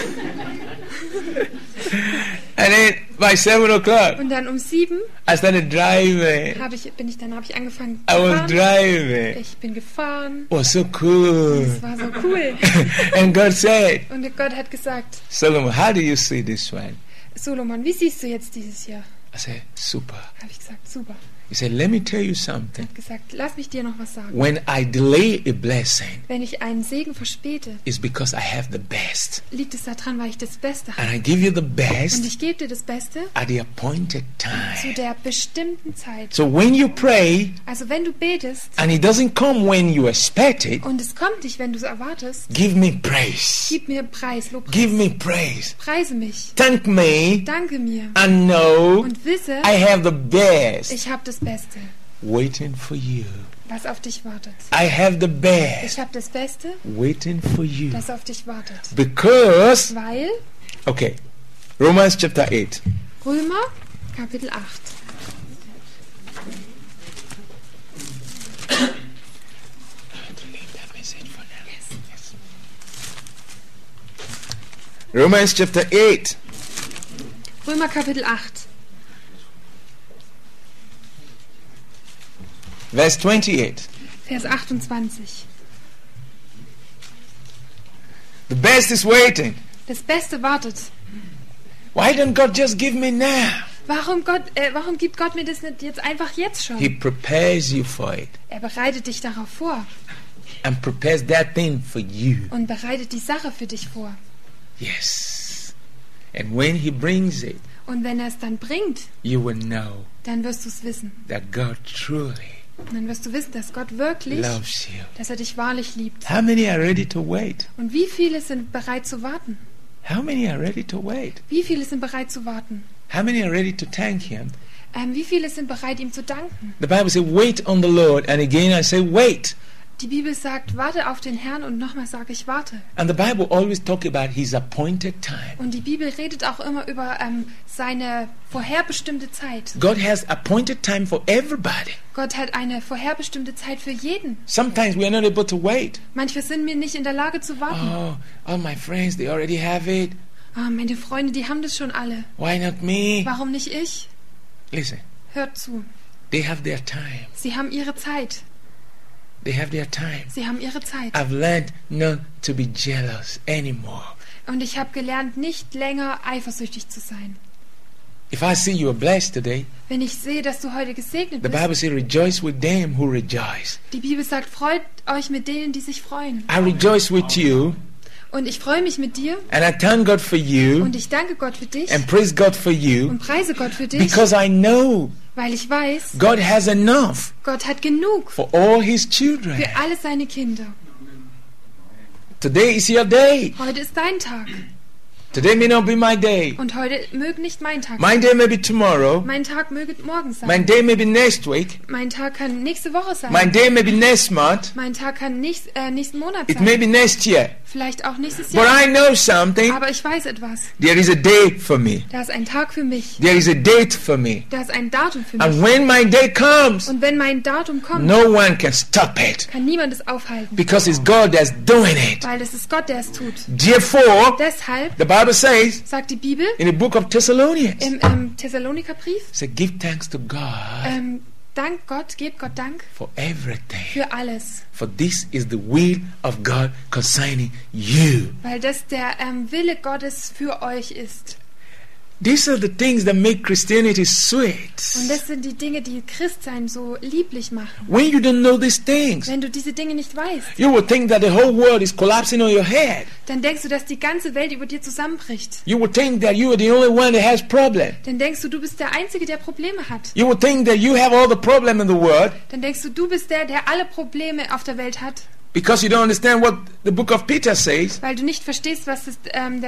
A: And then by 7 o'clock,
B: Und dann um 7
A: I started driving.
B: habe ich angefangen
A: I
B: zu
A: was
B: fahren.
A: driving.
B: Ich bin gefahren.
A: It was so cool.
B: Es war so cool.
A: And God said,
B: Und Gott hat gesagt,
A: Solomon, how do you see this one?
B: Solomon, wie siehst du jetzt dieses Jahr?
A: I said, super.
B: Habe ich gesagt, super.
A: He said, let me tell you
B: Er
A: something.
B: hat gesagt, lass mich dir noch was sagen.
A: When I delay a blessing,
B: Wenn ich einen Segen verspäte,
A: it's because I have the best.
B: liegt es daran, weil ich das Beste
A: And
B: habe.
A: I give you the
B: Und
A: best
B: ich gebe dir das Beste
A: at the appointed
B: zu
A: time.
B: der bestimmten Zeit.
A: So when you pray
B: Also wenn du betest
A: and it doesn't come when you expect it,
B: und es kommt nicht, wenn du es erwartest,
A: give me praise.
B: gib mir Preis, Lobpreis.
A: Give me praise.
B: Preise mich.
A: Thank me
B: Danke mir.
A: and know
B: Und wisse,
A: I have the best
B: ich habe das Beste,
A: waiting for you.
B: was auf dich wartet.
A: I have the
B: Ich
A: best
B: habe das Beste,
A: waiting for you.
B: das auf dich wartet.
A: Because,
B: Weil
A: okay, Romans chapter 8.
B: Römer, Kapitel 8.
A: Romans chapter 8.
B: Römer, Kapitel 8.
A: Verse 28.
B: Vers 28.
A: The best is waiting.
B: Das Beste wartet.
A: Why don't God just give me now?
B: Warum gibt Gott mir das nicht jetzt einfach jetzt
A: He
B: schon?
A: prepares you for it
B: Er bereitet dich darauf vor
A: and prepares that thing for you.
B: und bereitet die Sache für dich vor.
A: Yes. And when He brings it,
B: Und wenn er es dann bringt,
A: you will know
B: dann wirst du es wissen.
A: that God truly
B: Und dann wirst du wissen, dass Gott wirklich,
A: loves you.
B: dass er dich wahrlich liebt.
A: How many are ready to wait?
B: Und wie viele sind bereit zu warten?
A: How many are ready to wait?
B: Wie viele sind bereit zu warten?
A: How many are ready to thank Him?
B: Wie viele sind bereit, ihm zu danken?
A: The Bible says, wait on the Lord. And again I say, wait.
B: Die Bibel sagt, warte auf den Herrn und nochmal sage ich, warte.
A: And the Bible always talk about His appointed time.
B: Und die Bibel redet auch immer über seine vorherbestimmte Zeit.
A: God has appointed time for everybody.
B: Gott hat eine vorherbestimmte Zeit für jeden.
A: Sometimes we are not able to wait.
B: Manche sind mir nicht in der Lage zu warten.
A: Oh, all my friends, they already have it.
B: Meine Freunde, die haben das schon alle.
A: Why not me?
B: Warum nicht ich?
A: Listen,
B: Hört zu.
A: they have their time.
B: Sie haben ihre Zeit.
A: They have their time.
B: Sie haben ihre Zeit.
A: I've learned not to be jealous anymore.
B: Und ich habe gelernt, nicht länger eifersüchtig zu sein.
A: If I see you are blessed today,
B: Wenn ich sehe, dass du heute gesegnet
A: the
B: bist,
A: Bible says, rejoice with them who rejoice.
B: die Bibel sagt, freut euch mit denen, die sich freuen.
A: I rejoice with you,
B: Und ich freue mich mit dir
A: and I thank God for you,
B: und ich danke Gott für dich
A: and praise God for you,
B: und preise Gott für dich,
A: because I know
B: weil ich weiß,
A: God has enough
B: Gott hat genug
A: for all His children.
B: für alle seine Kinder.
A: Today is your day.
B: Heute ist dein Tag
A: Today may not be my day.
B: und heute möge nicht mein Tag
A: My
B: sein.
A: day may be tomorrow.
B: Mein Tag möge morgen
A: My
B: sein.
A: day may be next week.
B: Mein Tag kann nächste Woche
A: My
B: sein.
A: day may be next month.
B: Mein Tag kann nächsten Monat
A: It may
B: sein.
A: be next year.
B: Vielleicht auch nächstes
A: But
B: Jahr.
A: I know something.
B: Aber ich weiß etwas.
A: There is a day for me.
B: Da ist ein Tag für mich.
A: There is a date for me.
B: Da ist ein Datum für
A: And
B: mich.
A: when my day comes,
B: Und wenn mein Datum kommt,
A: no one can stop it.
B: kann niemand es aufhalten.
A: Because it's God that's doing it.
B: Weil es ist Gott, der es tut.
A: Therefore,
B: Deshalb
A: the Bible says
B: sagt die Bibel
A: in the book of Thessalonians,
B: im Thessalonikerbrief,
A: say, give thanks to God
B: Dank Gott, gebt Gott Dank
A: for everything.
B: für alles.
A: For this is the will of God concerning you.
B: Weil das der Wille Gottes für euch ist.
A: These are the things that make Christianity sweet.
B: Und das sind die Dinge, die Christsein so lieblich machen.
A: When you don't know these things,
B: Wenn du diese Dinge nicht weißt,
A: you will think that the whole world is collapsing on your head.
B: dann denkst du, dass die ganze Welt über dir zusammenbricht.
A: You will think that you are the only one that has problem.
B: Dann denkst du bist der Einzige, der Probleme hat.
A: You will think that you have all the problem in the world
B: Dann denkst du bist der alle Probleme auf der Welt hat,
A: because you don't understand what the book of Peter says.
B: weil du nicht verstehst, was das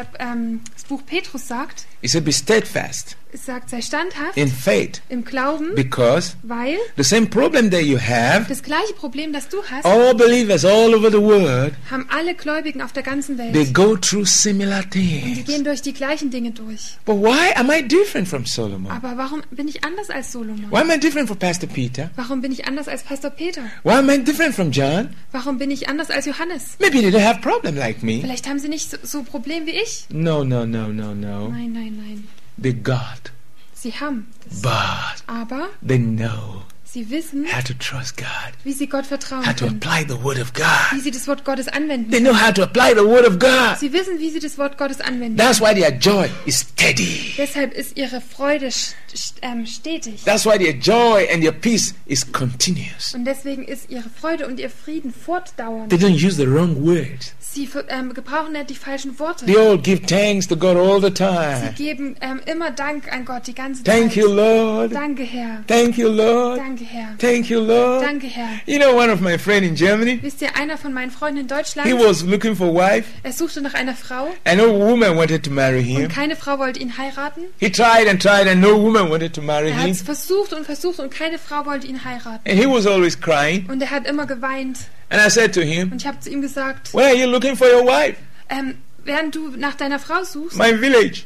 B: Buch Petrus sagt.
A: He said, be steadfast
B: Es sagt, sei standhaft
A: in faith,
B: im Glauben,
A: because
B: weil
A: the same problem that you have,
B: das gleiche Problem, das du hast,
A: all believers all over the world,
B: haben alle Gläubigen auf der ganzen
A: they
B: Welt.
A: go through similar
B: Die
A: things.
B: gehen durch die gleichen Dinge durch.
A: But why am I different from Solomon?
B: Aber warum bin ich anders als Solomon?
A: Why am I different from Pastor Peter?
B: Warum bin ich anders als Pastor Peter?
A: Why am I different from John?
B: Warum bin ich anders als Johannes?
A: Maybe they don't have problem like me.
B: Vielleicht haben sie nicht so Problem wie ich.
A: No.
B: Nein, nein, nein.
A: They got,
B: Sie haben.
A: but
B: Aber
A: they know
B: sie wissen,
A: how to trust God,
B: wie sie Gott vertrauen
A: how to
B: können.
A: apply the word of
B: Wie
A: God.
B: sie das Wort Gottes anwenden
A: They
B: können.
A: know how to apply the word of God.
B: Sie wissen, wie sie das Wort Gottes anwenden.
A: That's why their joy is steady.
B: Deshalb ist ihre Freude stetig.
A: That's why their joy and their peace is continuous.
B: Und deswegen ist ihre Freude und ihr Frieden fortdauernd.
A: They don't use the wrong words.
B: Sie gebrauchen nicht die falschen Worte.
A: They all give thanks to God all the
B: Sie
A: time.
B: geben immer Dank an Gott die ganze
A: Thank
B: Zeit.
A: you, Lord.
B: Danke, Herr.
A: Thank you, Lord.
B: Danke, Herr.
A: Thank you, Lord.
B: Danke, Herr.
A: You know, one of my friends in Germany,
B: Wisst ihr, einer von meinen Freunden in Deutschland,
A: he was looking for a wife,
B: er suchte nach einer Frau
A: and no woman wanted to marry
B: und
A: him.
B: keine Frau wollte ihn heiraten.
A: He tried, and no woman wanted to marry
B: Er hat
A: him.
B: es versucht und keine Frau wollte ihn heiraten.
A: And he was always crying.
B: Und er hat immer geweint.
A: And I said to him,
B: Und ich habe zu ihm gesagt,
A: where are you looking for your wife?
B: während du nach deiner Frau suchst,
A: My village.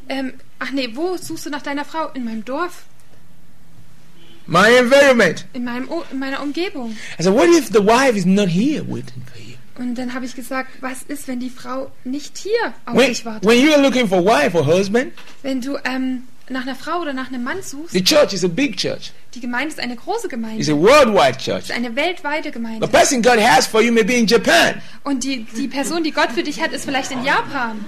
B: wo suchst du nach deiner Frau? In meinem Dorf,
A: My environment.
B: in meiner Umgebung.
A: I said, what if the wife is not here waiting for you?
B: Und dann habe ich gesagt, was ist, wenn die Frau nicht hier auf
A: When,
B: dich wartet?
A: when you are looking for a wife or husband,
B: Wenn du nach einer Frau oder nach einem Mann suchst,
A: the church is a big church.
B: die Gemeinde ist eine große Gemeinde.
A: It's a worldwide
B: Es
A: church.
B: ist eine weltweite Gemeinde.
A: The person God has for you may be in Japan.
B: Und die Person, die Gott für dich hat, ist vielleicht in Japan.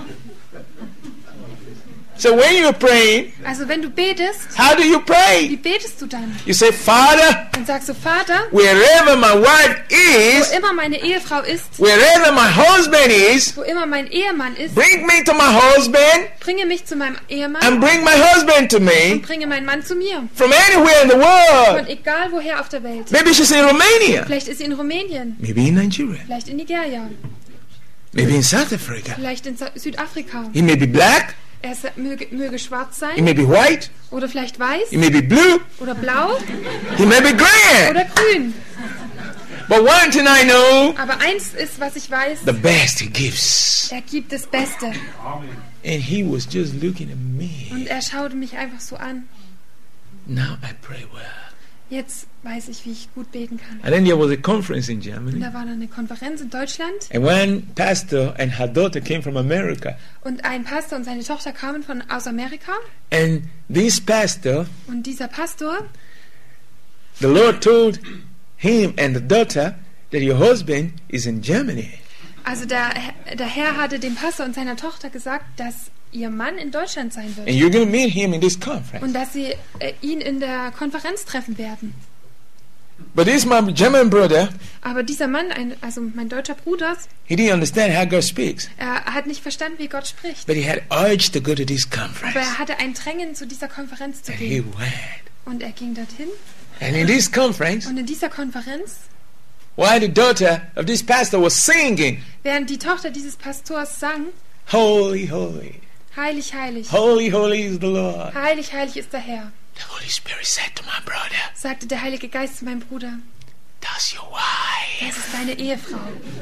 A: So when you're praying,
B: Also wenn du betest,
A: how do you
B: wie
A: pray?
B: betest du dann?
A: You say, Father,
B: Dann sagst du, Vater,
A: wherever my wife
B: wo
A: is,
B: immer meine Ehefrau ist,
A: wherever my husband is,
B: wo immer mein Ehemann ist,
A: bring me to my husband
B: bringe mich zu meinem Ehemann
A: and bring my husband to
B: und
A: me
B: bringe meinen Mann zu mir.
A: from anywhere in the
B: Von
A: world.
B: egal woher auf der Welt.
A: Maybe she's in Romania,
B: Vielleicht ist sie in Rumänien,
A: maybe in Nigeria,
B: vielleicht in Nigeria,
A: maybe in South Africa.
B: vielleicht in Südafrika.
A: He may be black,
B: Möge schwarz
A: he
B: sein
A: may be white,
B: oder vielleicht weiß
A: he may be blue,
B: oder blau
A: he may be green.
B: oder grün.
A: But one thing I know,
B: Aber eins ist, was ich weiß,
A: the best he gives.
B: er gibt das Beste.
A: And he was just looking at me.
B: Und er schaute mich einfach so an.
A: Now I pray well.
B: Jetzt weiß ich, wie ich gut beten kann.
A: And then there was a conference in
B: Und
A: Germany.
B: da war dann eine Konferenz in Deutschland
A: And one pastor and her daughter came from America.
B: und ein Pastor und seine Tochter kamen aus Amerika.
A: And this pastor,
B: Und dieser Pastor,
A: the Lord told him and the daughter that your husband is in Germany.
B: also der Herr hatte dem Pastor und seiner Tochter gesagt, dass ihr Mann in Deutschland sein
A: And
B: wird.
A: you're going to meet him in this conference.
B: Und dass sie ihn in der Konferenz treffen werden.
A: But this my German brother,
B: Aber dieser Mann, also mein deutscher Bruder,
A: he didn't understand how God speaks.
B: er hat nicht verstanden, wie Gott spricht.
A: But he had urged to go to this
B: Aber
A: conference.
B: er hatte ein Drängen, zu dieser Konferenz zu
A: And he
B: gehen.
A: went.
B: Und er ging dorthin.
A: And in this conference,
B: Und in dieser Konferenz,
A: while the daughter of this pastor was singing,
B: während die Tochter dieses Pastors sang,
A: Holy, holy,
B: heilig, heilig,
A: holy, holy is the Lord.
B: heilig, heilig ist der Herr,
A: The Holy Spirit said to my brother,
B: sagte der Heilige Geist zu meinem Bruder,
A: that's your wife.
B: das ist deine Ehefrau.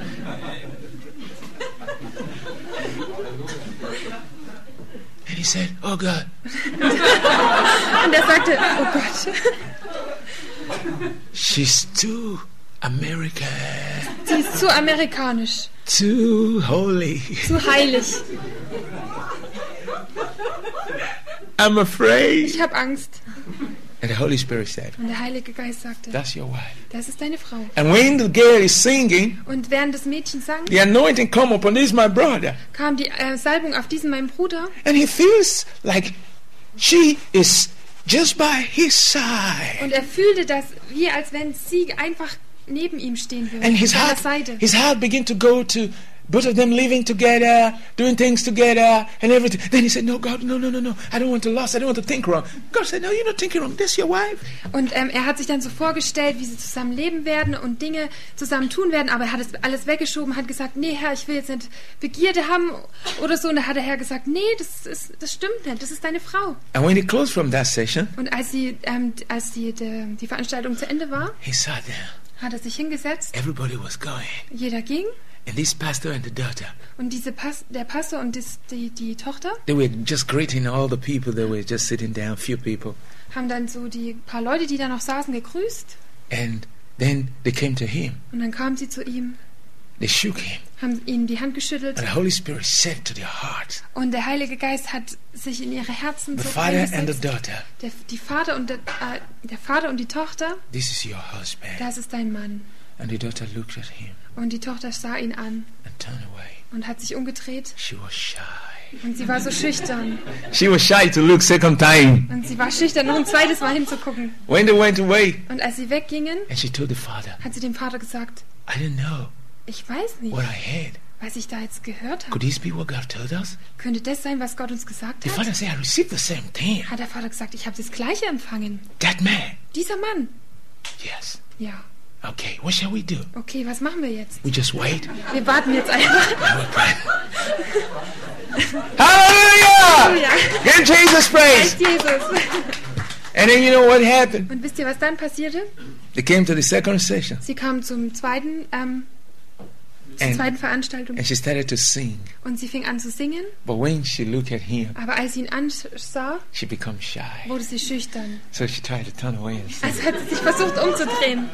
A: And he said, oh God.
B: Und er sagte, oh Gott,
A: She's too American,
B: sie ist zu amerikanisch,
A: too holy.
B: zu heilig.
A: I'm afraid.
B: Ich habe Angst.
A: And the Holy Spirit said,
B: Und der Heilige Geist sagte,
A: that's your wife.
B: das ist deine Frau.
A: And when the girl is singing,
B: Und während das Mädchen sang,
A: the anointing come upon this my brother.
B: kam die Salbung auf diesen meinen Bruder.
A: And he feels like she is just by his side.
B: Und er fühlte das, wie als wenn sie einfach neben ihm stehen würde.
A: And
B: An seiner Seite.
A: his heart began to go to both of them living together, doing things together, and everything. Then he said, no, God, no. I don't want to lose. I don't want to think wrong. God said, no, you're not thinking wrong. That's your wife.
B: Und er hat sich dann so vorgestellt, wie sie zusammen leben werden und Dinge zusammen tun werden, aber er hat es alles weggeschoben, hat gesagt, nee, Herr, ich will jetzt nicht Begierde haben oder so. Und da hat der Herr gesagt, nee, das stimmt nicht, das ist deine Frau.
A: And when he closed from that session,
B: Und als die Veranstaltung zu Ende war,
A: he sat there.
B: hat er sich hingesetzt,
A: Everybody was going.
B: jeder ging
A: And this pastor and the daughter,
B: und der Pastor und die Tochter
A: they were just greeting all the people that were just sitting down, few people.
B: haben dann so die paar Leute, die da noch saßen, gegrüßt.
A: And then they came to him.
B: Und dann kamen sie zu ihm,
A: They shook him.
B: haben ihm die Hand geschüttelt.
A: And the Holy Spirit said to their hearts,
B: Und der Heilige Geist hat sich in ihre Herzen
A: the
B: so
A: father and the
B: eingesetzt.
A: daughter,
B: Der Vater und die Tochter,
A: this is your husband.
B: das ist dein Mann.
A: And the daughter looked at him
B: Und die Tochter sah ihn an
A: and turned away.
B: und hat sich umgedreht.
A: She was shy.
B: Und sie war so schüchtern.
A: She was shy to look second time.
B: Und sie war schüchtern, noch ein zweites Mal hinzugucken.
A: When they went away,
B: Und als sie weggingen,
A: and she told the father,
B: hat sie dem Vater gesagt,
A: I didn't know
B: ich weiß nicht,
A: what I heard.
B: was ich da jetzt gehört habe.
A: Could this be what God told us?
B: Könnte das sein, was Gott uns gesagt
A: The
B: hat?
A: father said, I received the same thing.
B: Hat der Vater gesagt, ich habe das Gleiche empfangen.
A: That man.
B: Dieser Mann.
A: Yes.
B: Ja.
A: Okay, what shall we do?
B: Okay, was machen wir jetzt?
A: We just wait.
B: Wir warten jetzt einfach.
A: And we pray. Hallelujah! Give Jesus praise.
B: Preist Jesus.
A: And then you know what happened?
B: Und wisst ihr, was dann passierte?
A: They came to the second session.
B: Sie kam zur zweiten Veranstaltung
A: And she started to sing.
B: und sie fing an zu singen.
A: But when she looked at him,
B: Aber als sie ihn ansah,
A: she became shy.
B: wurde sie schüchtern.
A: So she tried to turn away and sing.
B: Also hat sie sich versucht umzudrehen.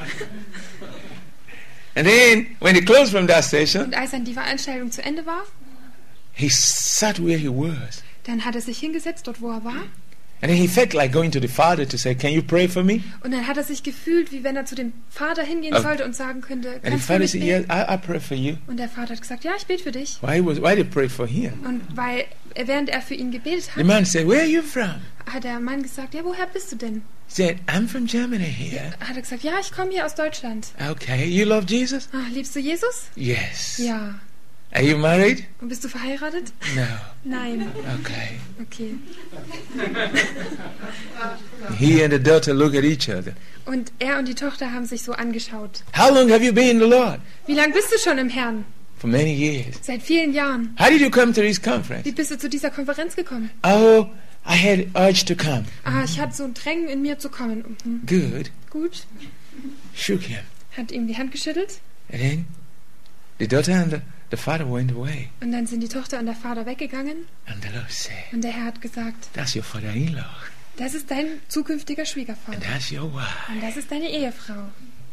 A: And then when he closed from that session,
B: Und als dann die Veranstaltung zu Ende war,
A: he sat where he was.
B: dann hat er sich hingesetzt, dort wo er war.
A: And then he felt like going to the father to say, can you pray for me?
B: Und dann hat er sich gefühlt, wie wenn er zu dem Vater hingehen sollte und sagen könnte,
A: And the
B: kannst du
A: father
B: mich
A: said,
B: beten?
A: yes, I pray for you.
B: Und der Vater hat gesagt, ja, ich bete für dich.
A: Why did he pray for him?
B: Und während er für ihn gebetet
A: The
B: hat,
A: man said, where are you from?
B: hat der Mann gesagt, ja, woher bist du denn?
A: He said, I'm from Germany here.
B: Hat er gesagt, ja, ich komme hier aus Deutschland.
A: Okay, you love Jesus?
B: Ah, liebst du Jesus?
A: Yes.
B: Ja.
A: Are you married?
B: Und bist du verheiratet?
A: No.
B: Nein.
A: Okay.
B: Okay.
A: He and the daughter look at each other.
B: Und er und die Tochter haben sich so angeschaut.
A: How long have you been in the Lord?
B: Wie lange bist du schon im Herrn?
A: For many years.
B: Seit vielen Jahren.
A: How did you come to this conference?
B: Wie bist du zu dieser Konferenz gekommen?
A: Oh, I had urge to come.
B: Ah, ich hatte so ein Drängen in mir zu kommen. Mhm.
A: Good.
B: Gut.
A: Shook him.
B: Hat ihm die Hand geschüttelt.
A: And then the daughter and the father went away.
B: Und dann sind die Tochter und der Vater weggegangen.
A: And the Lord said,
B: Und der Herr hat gesagt,
A: that's your father-in-law.
B: das ist dein zukünftiger
A: And
B: Schwiegervater.
A: that's your wife.
B: Und das ist deine Ehefrau.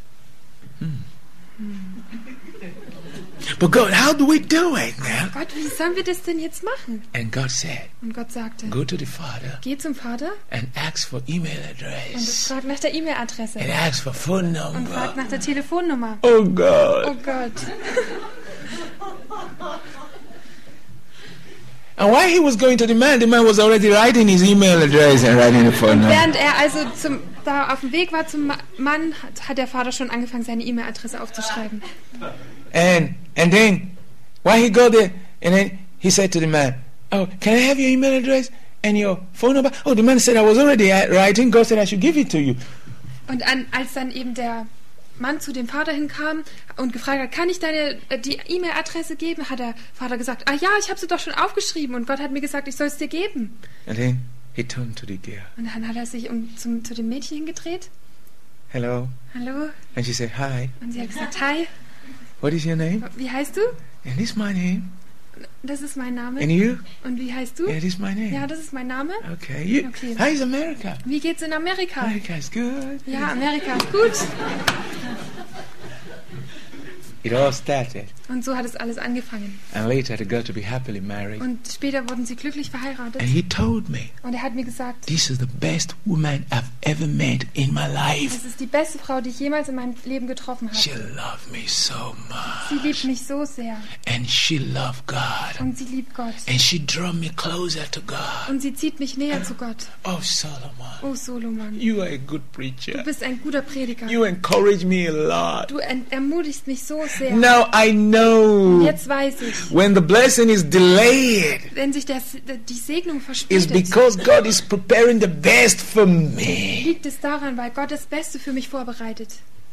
A: But God, how do we do it now?
B: Gott, wie sollen wir das denn jetzt machen?
A: And God said,
B: Und Gott sagte,
A: go to the father
B: geh zum Vater
A: and ask for email
B: und
A: address.
B: frag nach der E-Mail-Adresse
A: And ask for phone
B: und frag
A: number.
B: nach der Telefonnummer.
A: Oh
B: Oh
A: God.
B: Gott.
A: And while he was going to the man was already writing his email address and writing the phone number.
B: Während er also da auf dem Weg war zum Mann, hat der Vater schon angefangen, seine E-Mail-Adresse aufzuschreiben.
A: And then while he got there, and then he said to the man, oh, can I have your email address and your phone number? Oh, the man said, I was already writing. God said I should give it to you.
B: Und als dann eben der Mann zu dem Vater hinkam und gefragt hat, kann ich die E-Mail-Adresse geben, hat der Vater gesagt, ah ja, ich habe sie doch schon aufgeschrieben und Gott hat mir gesagt, ich soll es dir geben.
A: And then he turned to the girl.
B: Und dann hat er sich zu dem Mädchen hingedreht.
A: Hello.
B: Hallo.
A: And she said, hi.
B: Und sie hat gesagt, hi,
A: What is your name?
B: wie heißt du?
A: And this is my name.
B: Das ist mein Name.
A: And you?
B: Und wie heißt du?
A: Yeah, this is my name.
B: Ja, das ist mein Name.
A: Okay.
B: Okay.
A: How is America?
B: Wie geht's in Amerika?
A: America is good.
B: Ja, Amerika ist gut.
A: It all started.
B: Und so hat es alles angefangen.
A: And later they got to be happily married.
B: Und später wurden sie glücklich verheiratet.
A: And he told me,
B: Und er hat mir gesagt,
A: this is the best woman I've ever met in my life.
B: Das ist die beste Frau, die ich jemals in meinem Leben getroffen
A: She
B: habe.
A: loved me so
B: Sie
A: much.
B: liebt mich so sehr.
A: And she loved God.
B: Und sie liebt Gott.
A: And she drew me closer to God.
B: Und sie zieht mich näher zu Gott.
A: Oh, Solomon,
B: Oh Solomon,
A: you are a good
B: du
A: preacher.
B: bist ein guter Prediger.
A: You encourage me a lot.
B: Du ermutigst mich so sehr.
A: Now I know
B: Jetzt weiß ich,
A: when the blessing is delayed,
B: wenn sich die Segnung
A: it's
B: verspätet,
A: because God is preparing the best for me.
B: liegt es daran, weil Gott das Beste für mich vorbereitet.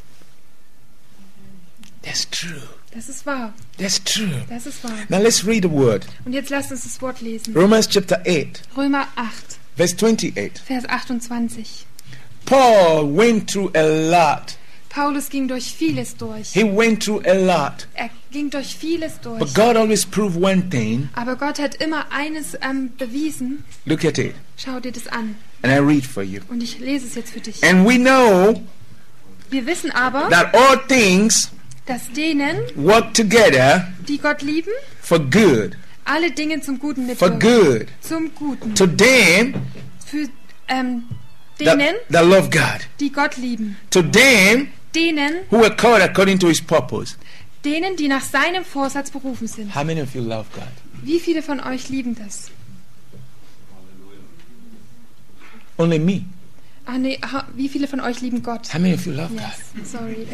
A: That's true.
B: Das ist wahr.
A: That's true.
B: Das ist wahr.
A: Now let's read the word.
B: Und jetzt lasst uns das Wort lesen.
A: Romans chapter 8,
B: Römer 8,
A: verse 28.
B: Vers 28.
A: Paul went through a lot.
B: Paulus ging durch vieles durch.
A: He went through a lot.
B: Er ging durch vieles durch.
A: But God always proved one thing.
B: Aber Gott hat immer eines bewiesen.
A: Look at it.
B: Schau dir das an.
A: And I read for you.
B: Und ich lese es jetzt für dich.
A: And we know
B: Wir wissen aber,
A: that all things
B: dass denen,
A: work together
B: die Gott lieben,
A: for good.
B: alle Dinge zum Guten
A: For
B: mitwirken.
A: good.
B: Zum Guten.
A: To them
B: Für
A: that,
B: denen,
A: that love God.
B: die Gott lieben.
A: To them
B: Denen,
A: who are called according to his purpose.
B: denen, die nach seinem Vorsatz berufen sind.
A: How many of you love God?
B: Wie viele von euch lieben das?
A: Only me.
B: Ah nee, wie viele von euch lieben Gott?
A: How many of you love
B: Yes,
A: God?
B: sorry.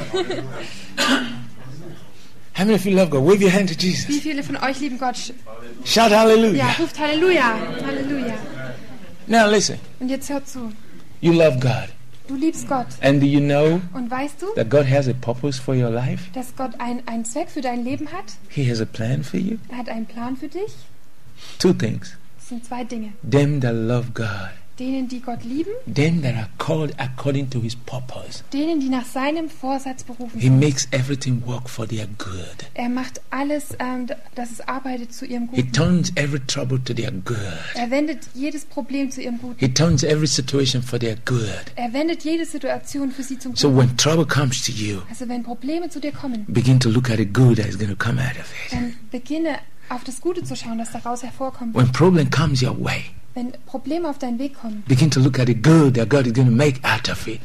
A: How many of you love God? Wave your hand to
B: Wie
A: Jesus.
B: viele von euch lieben Gott?
A: Shout
B: Ja,
A: hallelujah.
B: ruft Halleluja. Halleluja.
A: Now listen.
B: Und jetzt hört zu.
A: You love God.
B: Du liebst Gott.
A: And do you know
B: Und weißt du,
A: that God has a purpose for your life?
B: dass Gott einen Zweck für dein Leben hat?
A: He has a plan for you.
B: Er hat einen Plan für dich.
A: Two things.
B: Das sind zwei Dinge.
A: Them that love God.
B: Denen, die Gott lieben,
A: Them that are called according to his purpose.
B: denen, die nach seinem Vorsatz berufen
A: He
B: sind.
A: makes everything work for their good.
B: Er macht alles, dass es arbeitet zu ihrem
A: He
B: Guten.
A: turns every trouble to their good.
B: Er wendet jedes Problem zu ihrem Guten.
A: He turns every situation for their good.
B: Er wendet jede Situation für sie zum
A: So
B: Guten.
A: when trouble comes to you,
B: Also wenn Probleme zu dir kommen,
A: begin to look at the good that is going to come out of it.
B: dann beginne auf das Gute zu schauen, das daraus hervorkommt.
A: When problem comes your way,
B: Wenn Probleme auf deinen Weg kommen,
A: begin to look at the good that God is going to make out of it.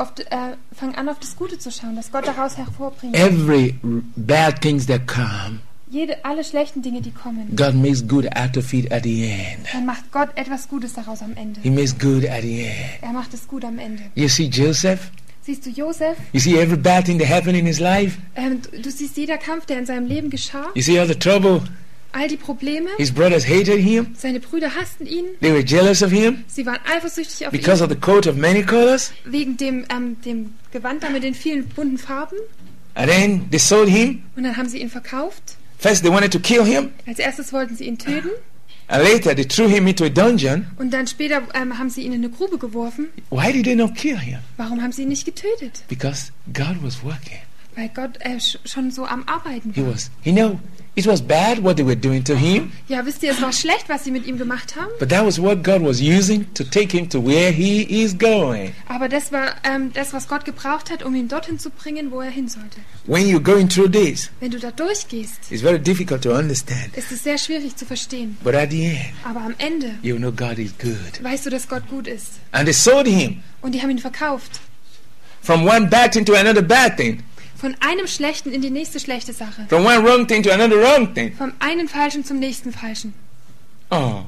B: fang an, auf das Gute zu schauen, das Gott daraus hervorbringt.
A: Every bad things that come,
B: Alle schlechten Dinge, die kommen,
A: God makes good out of it at the end.
B: dann macht Gott etwas Gutes daraus am Ende.
A: He makes good at the end.
B: Er macht es gut am Ende.
A: You see Joseph?
B: Siehst du Josef?
A: You see every bad thing that happened in his life?
B: Du siehst jeder Kampf, der in seinem Leben geschah,
A: You see all the trouble?
B: all die Probleme.
A: His brothers hated him.
B: Seine Brüder hassten ihn.
A: They were jealous of him
B: Sie waren eifersüchtig auf
A: because
B: ihn,
A: of the coat of many colors.
B: wegen dem Gewand da mit den vielen bunten Farben.
A: And then they sold him.
B: Und dann haben sie ihn verkauft.
A: First they wanted to kill him.
B: Als erstes wollten sie ihn töten.
A: And later they threw him into a dungeon.
B: Und dann später haben sie ihn in eine Grube geworfen.
A: Why did they not kill him?
B: Warum haben sie ihn nicht getötet?
A: Because God was working.
B: Weil Gott schon so am Arbeiten
A: He
B: war.
A: was, it was bad what they were doing to him,
B: Ja, wisst ihr, es war schlecht, was sie mit ihm gemacht haben.
A: but that was what God was using to take him to where he is going.
B: Aber das war das, was Gott gebraucht hat, um ihn dorthin zu bringen, wo er hin sollte.
A: When you're going through this,
B: Wenn du da durchgehst,
A: it's very difficult to understand.
B: ist es sehr schwierig zu verstehen.
A: But at the end,
B: Aber am Ende
A: you know God is good.
B: weißt du, dass Gott gut ist.
A: And they sold him
B: Und die haben ihn verkauft.
A: from one bad thing to another bad thing,
B: Von einem Schlechten in die nächste schlechte Sache.
A: from one wrong thing to another wrong thing.
B: Vom einen Falschen zum nächsten Falschen.
A: Oh.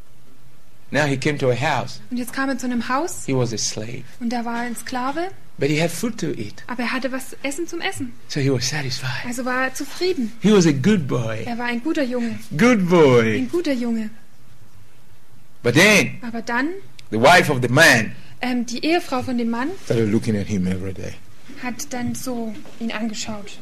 A: Now he came to a house.
B: Und jetzt kam er zu einem Haus
A: He was a slave.
B: und da war ein Sklave,
A: But he had food to eat.
B: aber er hatte was Essen zum Essen.
A: So he was satisfied.
B: Also war er zufrieden.
A: He was a good boy.
B: Er war ein guter Junge.
A: Good boy.
B: Ein guter Junge.
A: But then
B: Aber dann,
A: the wife of the man
B: die Ehefrau von dem Mann
A: started looking at him every day.
B: hat dann so ihn angeschaut.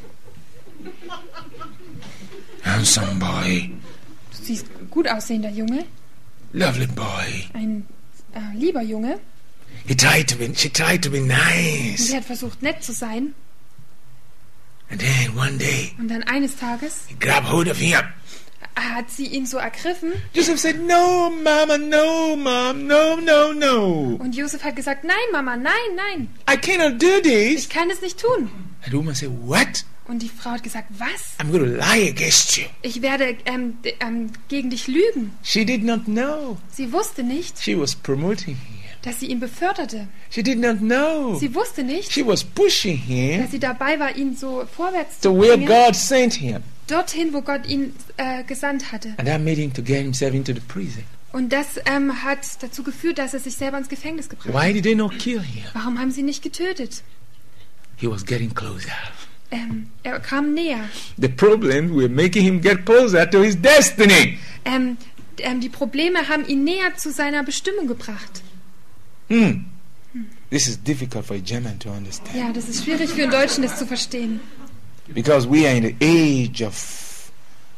A: Handsome boy.
B: Du siehst gut aussehender Junge.
A: Lovely boy.
B: Ein lieber Junge.
A: She tried to be
B: Und
A: nice.
B: sie hat versucht, nett zu sein.
A: And then one day,
B: Und dann eines Tages
A: he grabbed hold of him.
B: hat sie ihn so ergriffen.
A: Joseph said, no, mama, no, mom, no, no, no.
B: Und Josef hat gesagt, nein, Mama, nein, nein.
A: I cannot do this.
B: Ich kann es nicht tun.
A: And the woman said, what?
B: Und die Frau hat gesagt, was?
A: I'm going to lie against you.
B: Ich werde gegen dich lügen.
A: She did not know.
B: Sie wusste nicht,
A: She was promoting him.
B: dass sie ihn beförderte.
A: She did not know.
B: Sie wusste nicht,
A: She was pushing him
B: dass sie dabei war, ihn so vorwärts zu
A: to where
B: bringen,
A: God sent him.
B: dorthin, wo Gott ihn gesandt hatte.
A: And that made him to get himself into the prison.
B: Und das hat dazu geführt, dass er sich selber ins Gefängnis gebracht
A: Why
B: hat.
A: did they not kill him?
B: Warum haben sie ihn nicht getötet?
A: He was getting closer.
B: Er kam näher.
A: The problem were making him get closer to his destiny.
B: Die Probleme haben ihn näher zu seiner Bestimmung gebracht.
A: This is difficult for a German to understand.
B: Ja, das ist schwierig für einen Deutschen, das zu verstehen.
A: Because we are in the age of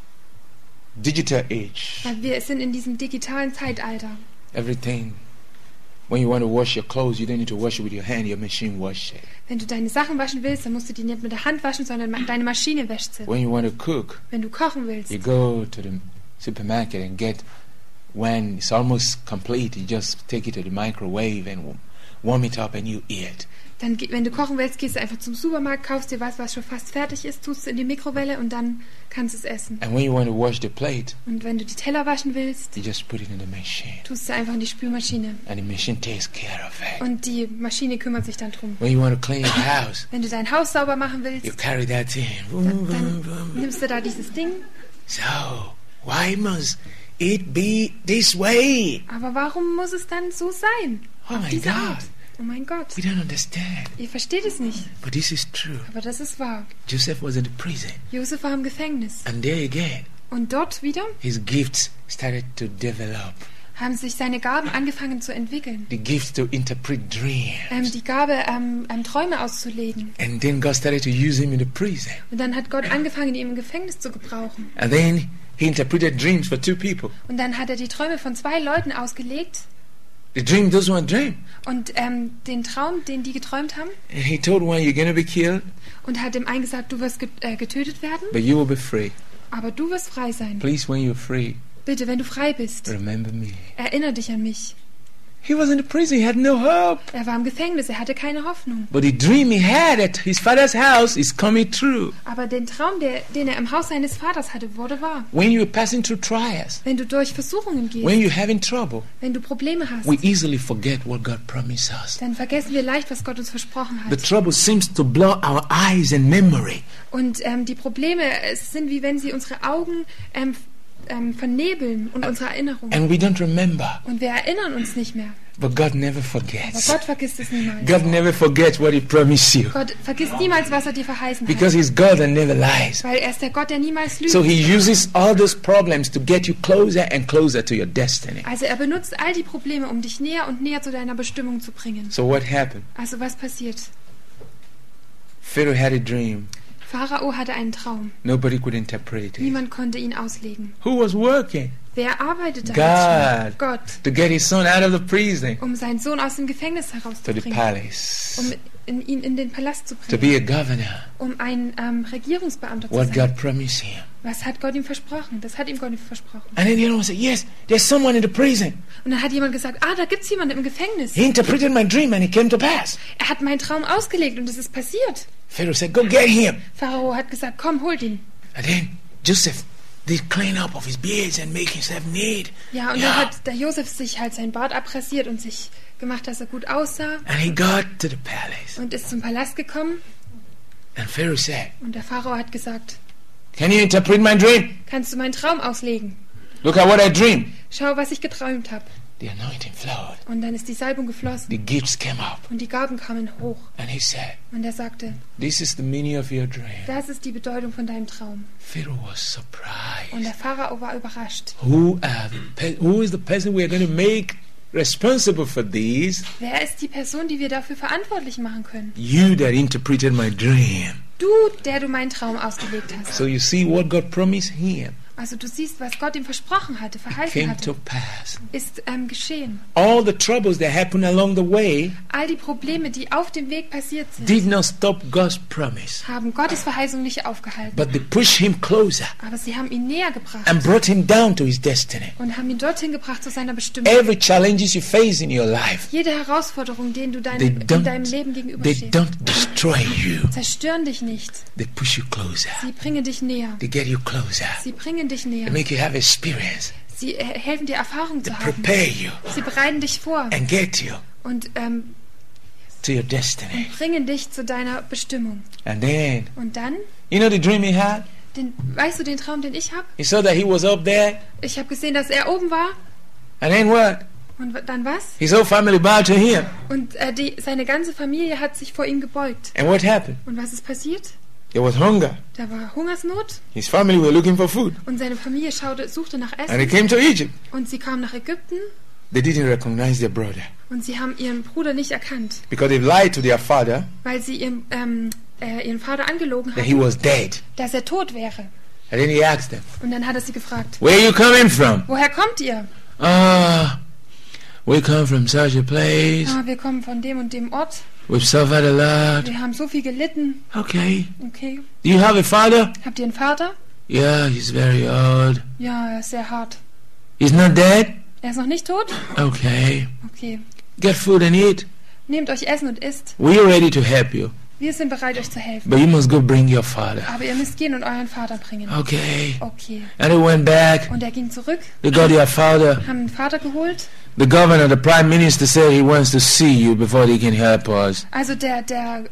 A: digital age.
B: Weil wir sind in diesem digitalen Zeitalter.
A: Everything. When you want to wash your clothes, you don't need to wash it with your hand. Your machine washes it.
B: Wenn du deine Sachen waschen willst, dann musst du die nicht mit der Hand waschen, sondern deine Maschine wäscht sie.
A: When you want to cook,
B: Wenn du kochen willst,
A: you go to the supermarket and get, when it's almost complete, you just take it to the microwave and warm it up and you eat.
B: dann, wenn du kochen willst, gehst du einfach zum Supermarkt, kaufst dir was schon fast fertig ist, tust es in die Mikrowelle und dann kannst du es essen.
A: And when you want to wash the plate,
B: Und wenn du die Teller waschen willst,
A: you just put it in the machine.
B: tust du einfach in die Spülmaschine.
A: And the machine takes care of it.
B: Und die Maschine kümmert sich dann drum.
A: When you want to clean your house,
B: Wenn du dein Haus sauber machen willst,
A: you carry that thing.
B: dann nimmst du da dieses Ding.
A: So, why must it be this way?
B: Aber warum muss es dann so sein?
A: Oh
B: Auf
A: my
B: diese
A: God.
B: Art. Oh mein Gott.
A: We don't understand.
B: Ihr versteht es nicht.
A: But this is true.
B: Aber das ist wahr.
A: Joseph was in the prison.
B: Josef war im Gefängnis.
A: And there again,
B: Und dort wieder
A: his gifts started to develop.
B: haben sich seine Gaben angefangen zu entwickeln.
A: The gift to interpret dreams.
B: Die Gabe, Träume auszulegen.
A: And then God started to use him in the prison.
B: Und dann hat Gott angefangen, ihn im Gefängnis zu gebrauchen.
A: And then he interpreted dreams for two people.
B: Und dann hat er die Träume von 2 Leuten ausgelegt.
A: The dream, those one dream.
B: Und den Traum, den die geträumt haben.
A: And he told one, you're going to be killed,
B: Und hat dem einen gesagt, du wirst getötet werden,
A: but you will be free.
B: aber du wirst frei sein.
A: Please, when you're free,
B: Bitte, wenn du frei bist,
A: remember me.
B: erinnere dich an mich.
A: He was in the prison. He had no hope.
B: Er war im Gefängnis, er hatte keine Hoffnung.
A: But the dream he had at his father's house is coming true.
B: Aber den Traum, den er im Haus seines Vaters hatte, wurde wahr.
A: When you're passing through trials,
B: Wenn du durch Versuchungen gehst,
A: when you're having trouble,
B: wenn du Probleme hast,
A: we easily forget what God promised us.
B: dann vergessen wir leicht, was Gott uns versprochen
A: The
B: hat.
A: trouble seems to blur our eyes and memory.
B: Und die Probleme sind wie wenn sie unsere Augen vernebeln und unsere Erinnerung.
A: And we don't remember.
B: Und wir erinnern uns nicht mehr.
A: But God never
B: Aber
A: forgets.
B: Gott vergisst es niemals.
A: God never forgets what he promised you.
B: Gott vergisst niemals, was er dir verheißen hat.
A: Because he's God that never lies.
B: Weil er ist der Gott, der niemals lügt.
A: So he uses all those problems to get you closer and closer to your destiny.
B: Also er benutzt all die Probleme, um dich näher und näher zu deiner Bestimmung zu bringen.
A: So what happened?
B: Also was passiert?
A: Pharaoh had a dream.
B: Pharao hatte einen Traum.
A: Nobody could interpret it.
B: Niemand konnte ihn auslegen.
A: Who was working?
B: Wer arbeitete
A: God.
B: als Gott,
A: To get his son out of the prison
B: um seinen Sohn aus dem Gefängnis
A: to the
B: herauszubringen,
A: palace.
B: um ihn in den Palast zu
A: To
B: bringen,
A: be a governor.
B: um ein Regierungsbeamter zu
A: What
B: sein.
A: God promised him.
B: Was hat Gott ihm versprochen? Das hat ihm Gott versprochen.
A: And then the other one said, yes, there's someone in the prison.
B: Und dann hat jemand gesagt, da gibt's jemanden im Gefängnis.
A: He interpreted my dream and it came to pass.
B: Er hat meinen Traum ausgelegt und es ist passiert.
A: Pharaoh said, go get him.
B: Pharao hat gesagt, komm, holt ihn.
A: And then Joseph did clean up of his beards and make himself neat.
B: Ja, und dann hat der Josef sich halt sein Bart abrasiert und sich gemacht, dass er gut aussah
A: And he got to the palace.
B: und ist zum Palast gekommen.
A: And Pharaoh said,
B: Und der Pharao hat gesagt,
A: can you interpret my dream?
B: kannst du meinen Traum auslegen?
A: Look at what I dreamed.
B: Schau, was ich geträumt habe.
A: The anointing flowed.
B: Und dann ist die Salbung geflossen
A: The gifts came up.
B: und die Gaben kamen hoch.
A: And he said,
B: Und er sagte,
A: this is the meaning of your dream.
B: das ist die Bedeutung von deinem Traum.
A: Pharaoh was
B: Und der
A: surprised.
B: Pharao war überrascht.
A: Who is the person we are going to make responsible for this?
B: Wer ist die Person, die wir dafür verantwortlich machen können?
A: You that interpreted my dream.
B: Du, der du meinen Traum ausgelegt hast.
A: So you see what God promised him
B: Also du siehst, was Gott ihm versprochen hatte, verheißen
A: came to
B: hatte,
A: pass.
B: ist geschehen.
A: All the troubles that happened along the way
B: All die Probleme, die auf dem Weg passiert sind,
A: did not stop God's promise,
B: haben Gottes Verheißung nicht aufgehalten.
A: but they pushed him closer
B: Aber sie haben ihn näher gebracht
A: and brought him down to his destiny.
B: und haben ihn dorthin gebracht zu seiner Bestimmung.
A: Every challenges you face in your life,
B: Jede Herausforderung, denen du
A: they
B: in deinem Leben
A: they
B: gegenüberstehst,
A: don't destroy you.
B: zerstören dich nicht.
A: They push you closer.
B: Sie bringen dich näher.
A: They get you closer.
B: Sie bringen dich
A: They
B: näher.
A: make you have experience.
B: Sie helfen dir, Erfahrung
A: They
B: zu haben.
A: prepare you
B: Sie bereiten dich vor
A: and get you
B: und
A: to your destiny.
B: bringen dich zu deiner Bestimmung.
A: And then,
B: Und dann,
A: you know the dream he had?
B: weißt du den Traum, den ich habe?
A: He saw that he was up there,
B: Ich habe gesehen, dass er oben war.
A: and then what?
B: Und dann was?
A: His whole family bowed to him.
B: Und seine ganze Familie hat sich vor ihm gebeugt.
A: And what happened?
B: Und was ist passiert?
A: There was hunger.
B: Da war Hungersnot
A: His family were looking for food.
B: und seine Familie suchte nach
A: And they
B: Essen.
A: came to Egypt.
B: Und sie kamen nach Ägypten
A: They didn't recognize their brother
B: und sie haben ihren Bruder nicht erkannt,
A: because they lied to their father
B: weil sie ihren Vater angelogen
A: that he
B: hatten,
A: was dead.
B: dass er tot wäre.
A: And then he asked them,
B: Und dann hat er sie gefragt,
A: "Where are you coming from?"
B: woher kommt ihr?
A: We come from such a place.
B: Wir kommen von dem und dem Ort.
A: We've suffered a lot.
B: Wir haben so viel gelitten.
A: Okay.
B: Okay.
A: Do you have a father?
B: Habt ihr einen Vater?
A: Yeah, he's very old.
B: Ja, er ist sehr hart.
A: He's not dead?
B: Er ist noch nicht tot?
A: Okay.
B: Okay.
A: Get food and eat.
B: Nehmt euch Essen und isst.
A: We're ready to help you.
B: Wir sind bereit, euch zu helfen.
A: But you must go bring your father.
B: Aber ihr müsst gehen und euren Vater bringen.
A: Okay.
B: Okay.
A: And they went back.
B: Und er ging zurück,
A: They got their father.
B: haben den Vater geholt.
A: The governor, the prime minister said he wants to see you before he can help us.
B: Also der da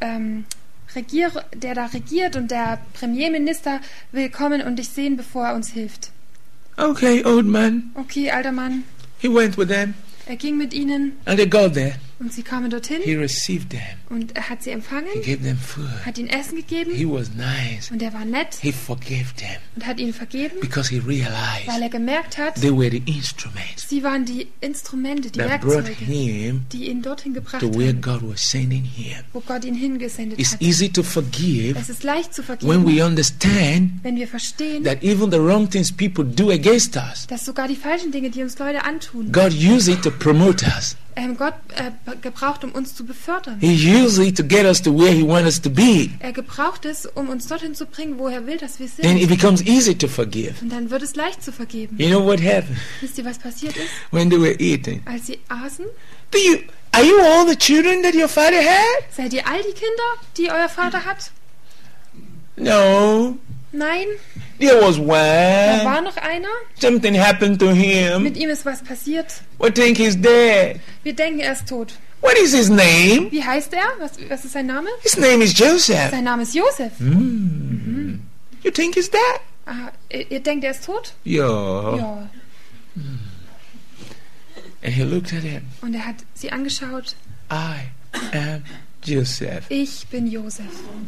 B: regiert und der Premierminister will kommen und dich sehen, bevor er uns hilft.
A: Okay, old man.
B: Okay, alter Mann.
A: He went with them
B: Er ging mit ihnen
A: and they got there.
B: und sie kamen dorthin
A: He received them.
B: und er hat sie
A: He
B: empfangen,
A: gave them food.
B: hat ihnen Essen gegeben
A: He was nice.
B: und er war nett
A: He forgave them
B: und hat ihnen vergeben,
A: because he
B: weil
A: realized
B: er gemerkt hat,
A: they were the instruments
B: sie waren die Instrumente, die
A: that brought
B: Werkzeuge,
A: him
B: die ihn dorthin gebracht
A: to where
B: haben,
A: God was sending him.
B: wo Gott ihn hingesendet
A: It's
B: hat.
A: easy to forgive
B: Es ist leicht zu
A: when
B: vergeben,
A: we understand
B: wenn wir verstehen,
A: that even the wrong things people do against us,
B: dass sogar die falschen Dinge, die uns Leute antun,
A: God uses it to promote us.
B: Gott gebraucht, um uns zu befördern.
A: He uses it to get us to where He wants us to be.
B: Er gebraucht es, um uns dorthin zu bringen, wo er will, dass wir
A: Then it
B: sind.
A: becomes easy to forgive.
B: Und dann wird es leicht zu vergeben.
A: You know what happened
B: Wisst ihr, was passiert ist?
A: when they were eating?
B: Als sie aßen,
A: Are you all the children that your father had?
B: seid ihr all die Kinder, die euer Vater hat?
A: No.
B: Nein,
A: There was
B: da
A: one.
B: war noch einer.
A: Something happened to him.
B: Mit ihm ist was passiert.
A: We think he's dead.
B: Wir denken, er ist tot.
A: What is his name?
B: Wie heißt er? Was ist sein Name?
A: His name is Joseph.
B: Sein Name ist Josef.
A: You think he's dead?
B: Ihr denkt, er ist tot?
A: Yeah.
B: Ja.
A: And he looked at him.
B: Und er hat sie angeschaut.
A: I am Joseph.
B: Ich bin Josef.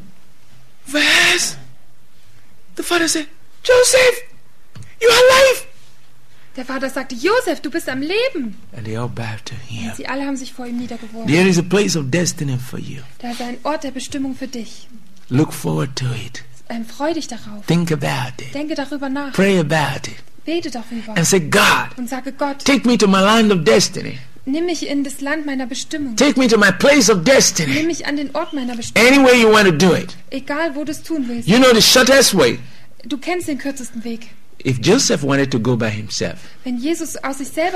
A: Was? The father said, Joseph, you're alive.
B: Der Vater sagte, Josef, du bist am Leben.
A: And they all bowed to him.
B: Sie alle haben sich vor ihm niedergeworfen.
A: There is a place of destiny for you.
B: Da ist ein Ort der Bestimmung für dich.
A: Look forward to it.
B: Freu dich darauf.
A: Think about it.
B: Denke darüber nach.
A: Pray about it.
B: Bete darüber.
A: And say, God,
B: Und sage Gott,
A: take me to my land of destiny.
B: nimm mich in das Land meiner Bestimmung.
A: Take me to my place of
B: Nimm
A: destiny.
B: mich an den Ort meiner Bestimmung.
A: Any way you want to do it.
B: Egal, wo du es tun willst.
A: You know the shortest way.
B: Du kennst den kürzesten Weg.
A: If Joseph wanted to go by himself
B: Wenn Josef aus sich selber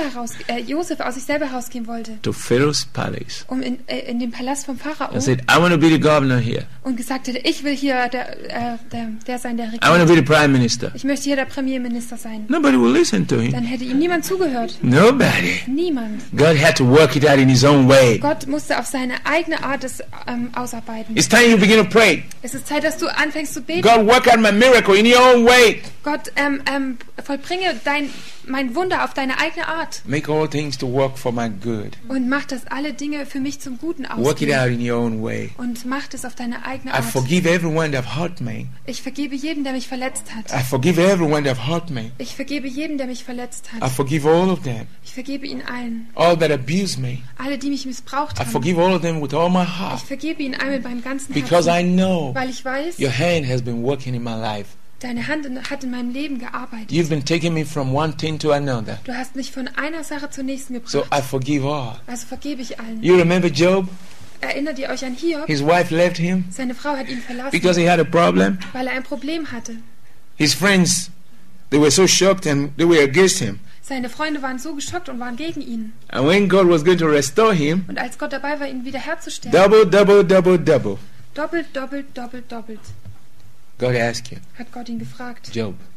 B: herausgehen wollte,
A: to Pharaoh's palace
B: um in den Palast vom Pharao
A: and said, I want to be the governor here.
B: und gesagt hätte, ich will hier der sein, der
A: I want to
B: regiert.
A: be the prime minister.
B: Ich möchte hier der Premierminister sein.
A: Nobody will listen to him.
B: Dann hätte ihm niemand zugehört.
A: Nobody.
B: Niemand.
A: God had to work it out in his own way.
B: Gott musste auf seine eigene Art es ausarbeiten.
A: It's time you begin to pray.
B: Es ist Zeit, dass du anfängst zu beten.
A: God, work out my miracle in your own way.
B: Gott, vollbringe mein Wunder auf deine eigene Art
A: Make all things to work for my good.
B: und mach, dass alle Dinge für mich zum Guten
A: Work it
B: ausgehen.
A: out in your own way.
B: Und mach das auf deine eigene
A: I
B: Art.
A: forgive everyone that hurt me.
B: Ich vergebe jedem, der mich verletzt hat.
A: I forgive everyone that hurt me.
B: Ich vergebe jedem, der mich verletzt
A: I
B: hat.
A: forgive all of them.
B: Ich vergebe ihnen allen.
A: All that abuse me.
B: Alle, die mich missbraucht
A: I
B: haben.
A: forgive all of them with all my
B: Ich
A: heart.
B: vergebe ihnen allen mit meinem ganzen
A: Because I
B: Herzen.
A: know
B: Weil ich weiß,
A: your hand has been working in my life.
B: deine Hand hat in meinem Leben gearbeitet.
A: You've been taking me from one thing to another.
B: Du hast mich von einer Sache zur nächsten
A: So
B: gebracht.
A: I forgive all.
B: Also vergebe ich allen.
A: You remember Job?
B: Erinnert ihr euch an Hiob?
A: His wife left him
B: Seine Frau hat ihn verlassen,
A: because he had a problem.
B: weil er ein Problem hatte.
A: His friends, they were so shocked and they were against him.
B: Seine Freunde waren so geschockt und waren gegen ihn.
A: And when God was going to restore him,
B: Und als Gott dabei war, ihn wiederherzustellen,
A: double, double, double, double,
B: doppelt, doppelt, doppelt, doppelt,
A: God asked him,
B: hat Gott ihn gefragt.
A: Job,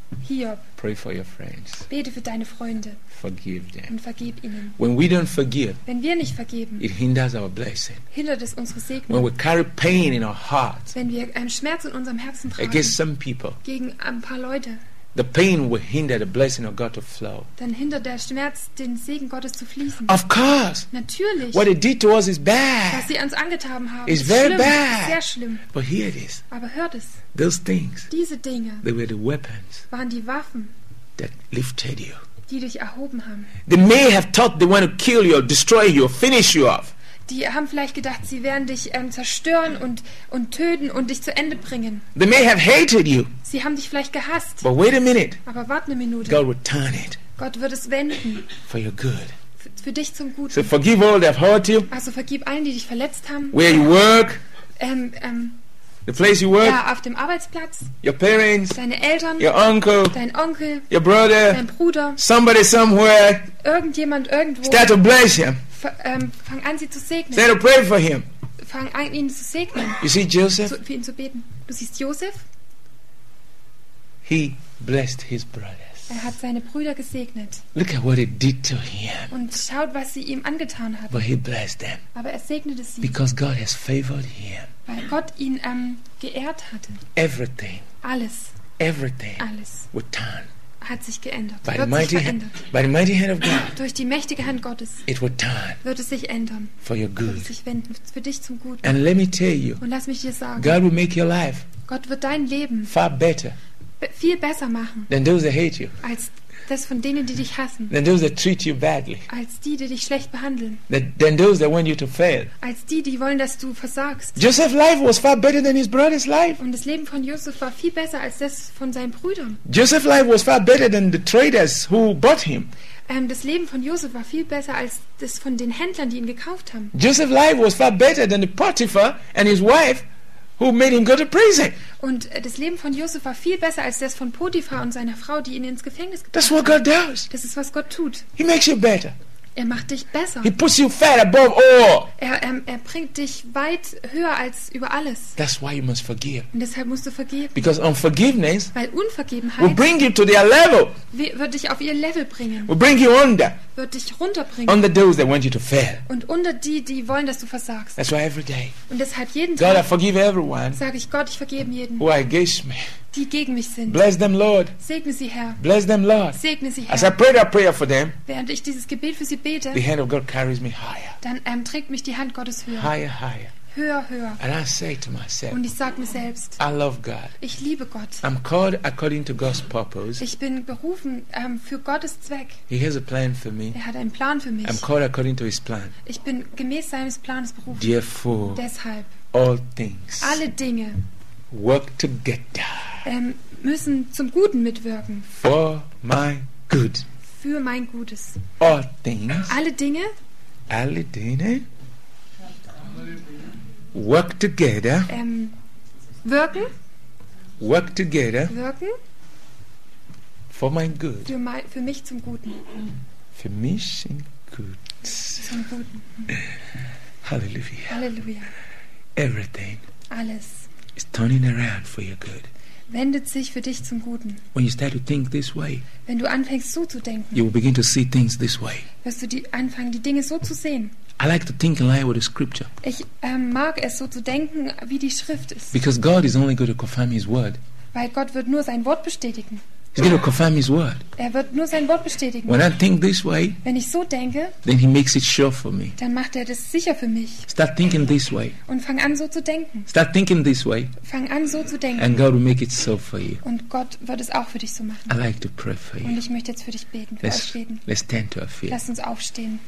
B: Hiob.
A: Pray for your friends.
B: Bete für deine Freunde
A: Forgive them.
B: und vergib ihnen.
A: When we don't forgive,
B: Wenn wir nicht vergeben,
A: it hinders our blessing.
B: hindert es unsere
A: When
B: Segnung.
A: we carry pain in our hearts
B: Wenn wir einen Schmerz in unserem Herzen tragen
A: against some people,
B: gegen ein paar Leute,
A: the pain will hinder the blessing of God to flow.
B: dann hindert der Schmerz, den Segen Gottes zu fließen.
A: Of course,
B: Natürlich,
A: what they did to us is
B: was
A: bad.
B: sie uns angetan haben,
A: It's
B: ist
A: very
B: schlimm,
A: bad.
B: ist sehr schlimm.
A: But here it is.
B: Aber hört es,
A: Those things,
B: diese Dinge
A: they were the weapons
B: waren die Waffen,
A: that lifted you.
B: die dich erhoben haben.
A: They may have thought they want to kill you or destroy you or finish you off.
B: Die haben vielleicht gedacht, sie werden dich zerstören und töten und dich zu Ende bringen.
A: They may have hated you.
B: Sie haben dich vielleicht gehasst.
A: But wait a minute.
B: Aber warte eine Minute.
A: God will turn it
B: Gott wird es wenden.
A: for your good.
B: Für dich zum
A: So
B: Guten.
A: forgive all that have hurt you.
B: Also vergib allen, die dich verletzt haben.
A: Where you work, the place you work,
B: Ja, auf dem Arbeitsplatz.
A: your parents,
B: Deine Eltern,
A: your uncle,
B: dein Onkel,
A: your brother,
B: dein Bruder,
A: somebody somewhere.
B: irgendjemand irgendwo.
A: Start to bless him.
B: Fang an, sie zu segnen.
A: Start to pray for him.
B: Fang an, ihn zu segnen.
A: You see Joseph?
B: Für ihn zu beten. Du siehst Josef?
A: He blessed his brothers.
B: Er hat seine Brüder gesegnet.
A: Look at what it did to him.
B: Und schaut, was sie ihm angetan hat.
A: But he blessed them
B: Aber er segnete sie,
A: because God has favored him.
B: weil Gott ihn geehrt hatte.
A: Everything,
B: Alles
A: everything would turn
B: hat sich geändert.
A: by the
B: Wird sich
A: mighty
B: verändert.
A: by the mighty hand of God.
B: Durch die mächtige Hand Gottes
A: It would turn
B: wird es sich ändern.
A: for your
B: Wird
A: good.
B: es sich wenden. Für dich zum Guten.
A: And let me tell you,
B: Und lass mich dir sagen,
A: God will make your life
B: Gott wird dein Leben
A: far better
B: viel besser machen,
A: than those that hate you,
B: als das von denen, die dich hassen.
A: than those that treat you badly,
B: Als die dich schlecht behandeln.
A: than those that want you to fail.
B: Als die wollen, dass du versagst.
A: Joseph's life was far better than his brother's life.
B: Und das Leben von Josef war viel besser als das von seinen Brüdern.
A: Joseph's life was far better than the traders who bought him.
B: Das Leben von Josef war viel besser als das von den Händlern, die ihn gekauft haben.
A: Joseph's life was far better than the Potiphar and his wife who made him go to prison.
B: Und das Leben von Josef war viel besser als das von Potiphar und seiner Frau, die ihn ins Gefängnis
A: That's
B: gebracht
A: what
B: haben.
A: God does.
B: Das ist, was Gott tut.
A: He makes you better.
B: Er macht dich besser.
A: He puts you fat above all.
B: Er bringt dich weit höher als über alles.
A: That's why you must forgive.
B: Und deshalb musst du vergeben.
A: Because unforgiveness
B: Weil
A: will
B: Unvergebenheit
A: bring you to their level,
B: wird dich auf ihr Level bringen.
A: will bring you under
B: Wird dich runterbringen.
A: under those that want you to fail.
B: Und unter die wollen, dass du versagst.
A: That's why every day,
B: Und deshalb jeden
A: God, I
B: Tag
A: forgive everyone
B: sage ich, Gott, ich vergebe jeden,
A: who are against me.
B: die gegen mich sind.
A: Bless them, Lord.
B: Segne sie, Herr.
A: Bless them, Lord.
B: Segne sie,
A: As I
B: Herr.
A: pray that prayer for them,
B: Während ich dieses Gebet für sie bete,
A: the hand of God carries me higher,
B: dann trägt mich die Hand Gottes höher.
A: higher, higher.
B: Höher, höher.
A: And I say to myself,
B: Und ich sage mir selbst,
A: I love God.
B: ich liebe Gott.
A: I'm called according to God's purpose.
B: Ich bin berufen für Gottes Zweck.
A: He has a plan for me.
B: Er hat einen Plan für mich.
A: I'm called according to His plan.
B: Ich bin gemäß seines Planes berufen.
A: Therefore,
B: Deshalb,
A: all things
B: alle Dinge
A: work together
B: müssen zum Guten mitwirken.
A: for my good.
B: Für mein Gutes.
A: All things,
B: Alle Dinge
A: work together,
B: wirken
A: for my good.
B: für mich zum Guten.
A: Für mich sind gut.
B: Zum Guten.
A: Hallelujah.
B: Halleluja.
A: Everything
B: Alles
A: is turning around for your good.
B: wendet sich für dich zum Guten.
A: When you start to think this way,
B: Wenn du anfängst so zu denken,
A: you will begin to see things this way.
B: wirst du anfangen, die Dinge so zu sehen.
A: I like to think in line with the scripture
B: Ich mag es so zu denken, wie die Schrift ist.
A: because God is only going to confirm His word.
B: Weil Gott wird nur sein Wort bestätigen.
A: He's going to confirm His word.
B: Er wird nur sein Wort bestätigen.
A: When I think this way,
B: Wenn ich so denke,
A: then He makes it sure for me.
B: dann macht er das sicher für mich.
A: Start thinking this way.
B: Und fang an, so zu denken.
A: Start thinking this way,
B: Fang an, so zu denken.
A: and God will make it so for you.
B: Und Gott wird es auch für dich so machen.
A: I like to pray for
B: Und
A: you.
B: ich möchte jetzt für dich beten, für euch beten.
A: Let's stand to our feet.
B: Lasst uns aufstehen.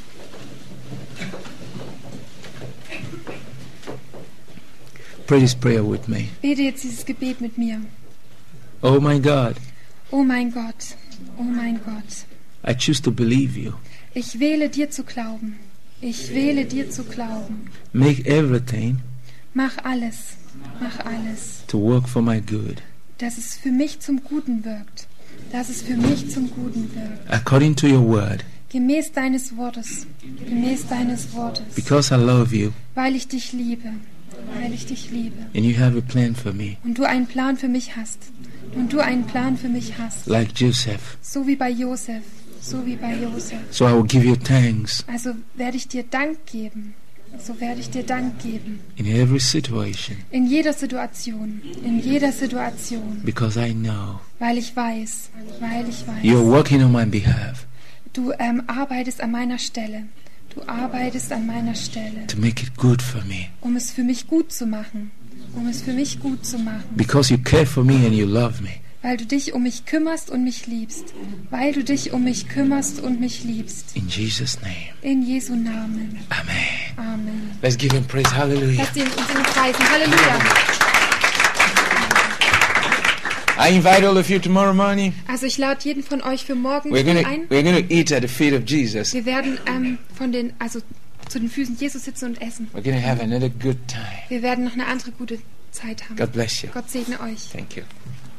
A: Pray this prayer with me.
B: Bete jetzt dieses Gebet mit mir.
A: Oh my God,
B: Oh mein Gott, oh mein Gott.
A: I choose to believe you.
B: Ich wähle dir zu glauben. Ich wähle dir zu glauben.
A: Make everything
B: Mach alles,
A: to work for my good.
B: dass es für mich zum Guten wirkt. Dass es für mich zum Guten wirkt.
A: According to your word,
B: Gemäß deines Wortes. Gemäß deines Wortes.
A: because I love you
B: Weil ich dich liebe. Weil ich dich liebe.
A: and you have a plan for me.
B: Und du einen Plan für mich hast. Und du einen Plan für mich hast.
A: like Joseph.
B: So wie bei Josef. So wie bei Josef.
A: So I will give you thanks
B: Also werde ich dir Dank geben. So werde ich dir Dank geben.
A: in every situation
B: In jeder Situation. In jeder Situation.
A: because I know
B: Weil ich weiß. Weil ich
A: you're
B: weiß.
A: working on my behalf
B: Du arbeitest an meiner Stelle. Du arbeitest an meiner Stelle.
A: to make it good for me
B: Um es für mich gut zu machen. Um es für mich gut zu machen.
A: because you care for me and you love me.
B: Weil du dich um mich kümmerst und mich liebst. Weil du dich um mich kümmerst und mich liebst.
A: In Jesus' name.
B: In Jesu Namen.
A: Amen.
B: Amen.
A: Let's give him praise. Hallelujah.
B: Lasst uns ihn preisen. Halleluja.
A: I invite all of you tomorrow morning.
B: Also ich lade jeden von euch für morgen
A: We're
B: früh ein.
A: gonna eat at the feet of Jesus.
B: Wir werden zu den Füßen Jesus sitzen und essen.
A: We're gonna have another good time.
B: Wir werden noch eine andere gute Zeit haben.
A: God bless you.
B: Gott segne euch.
A: Thank you.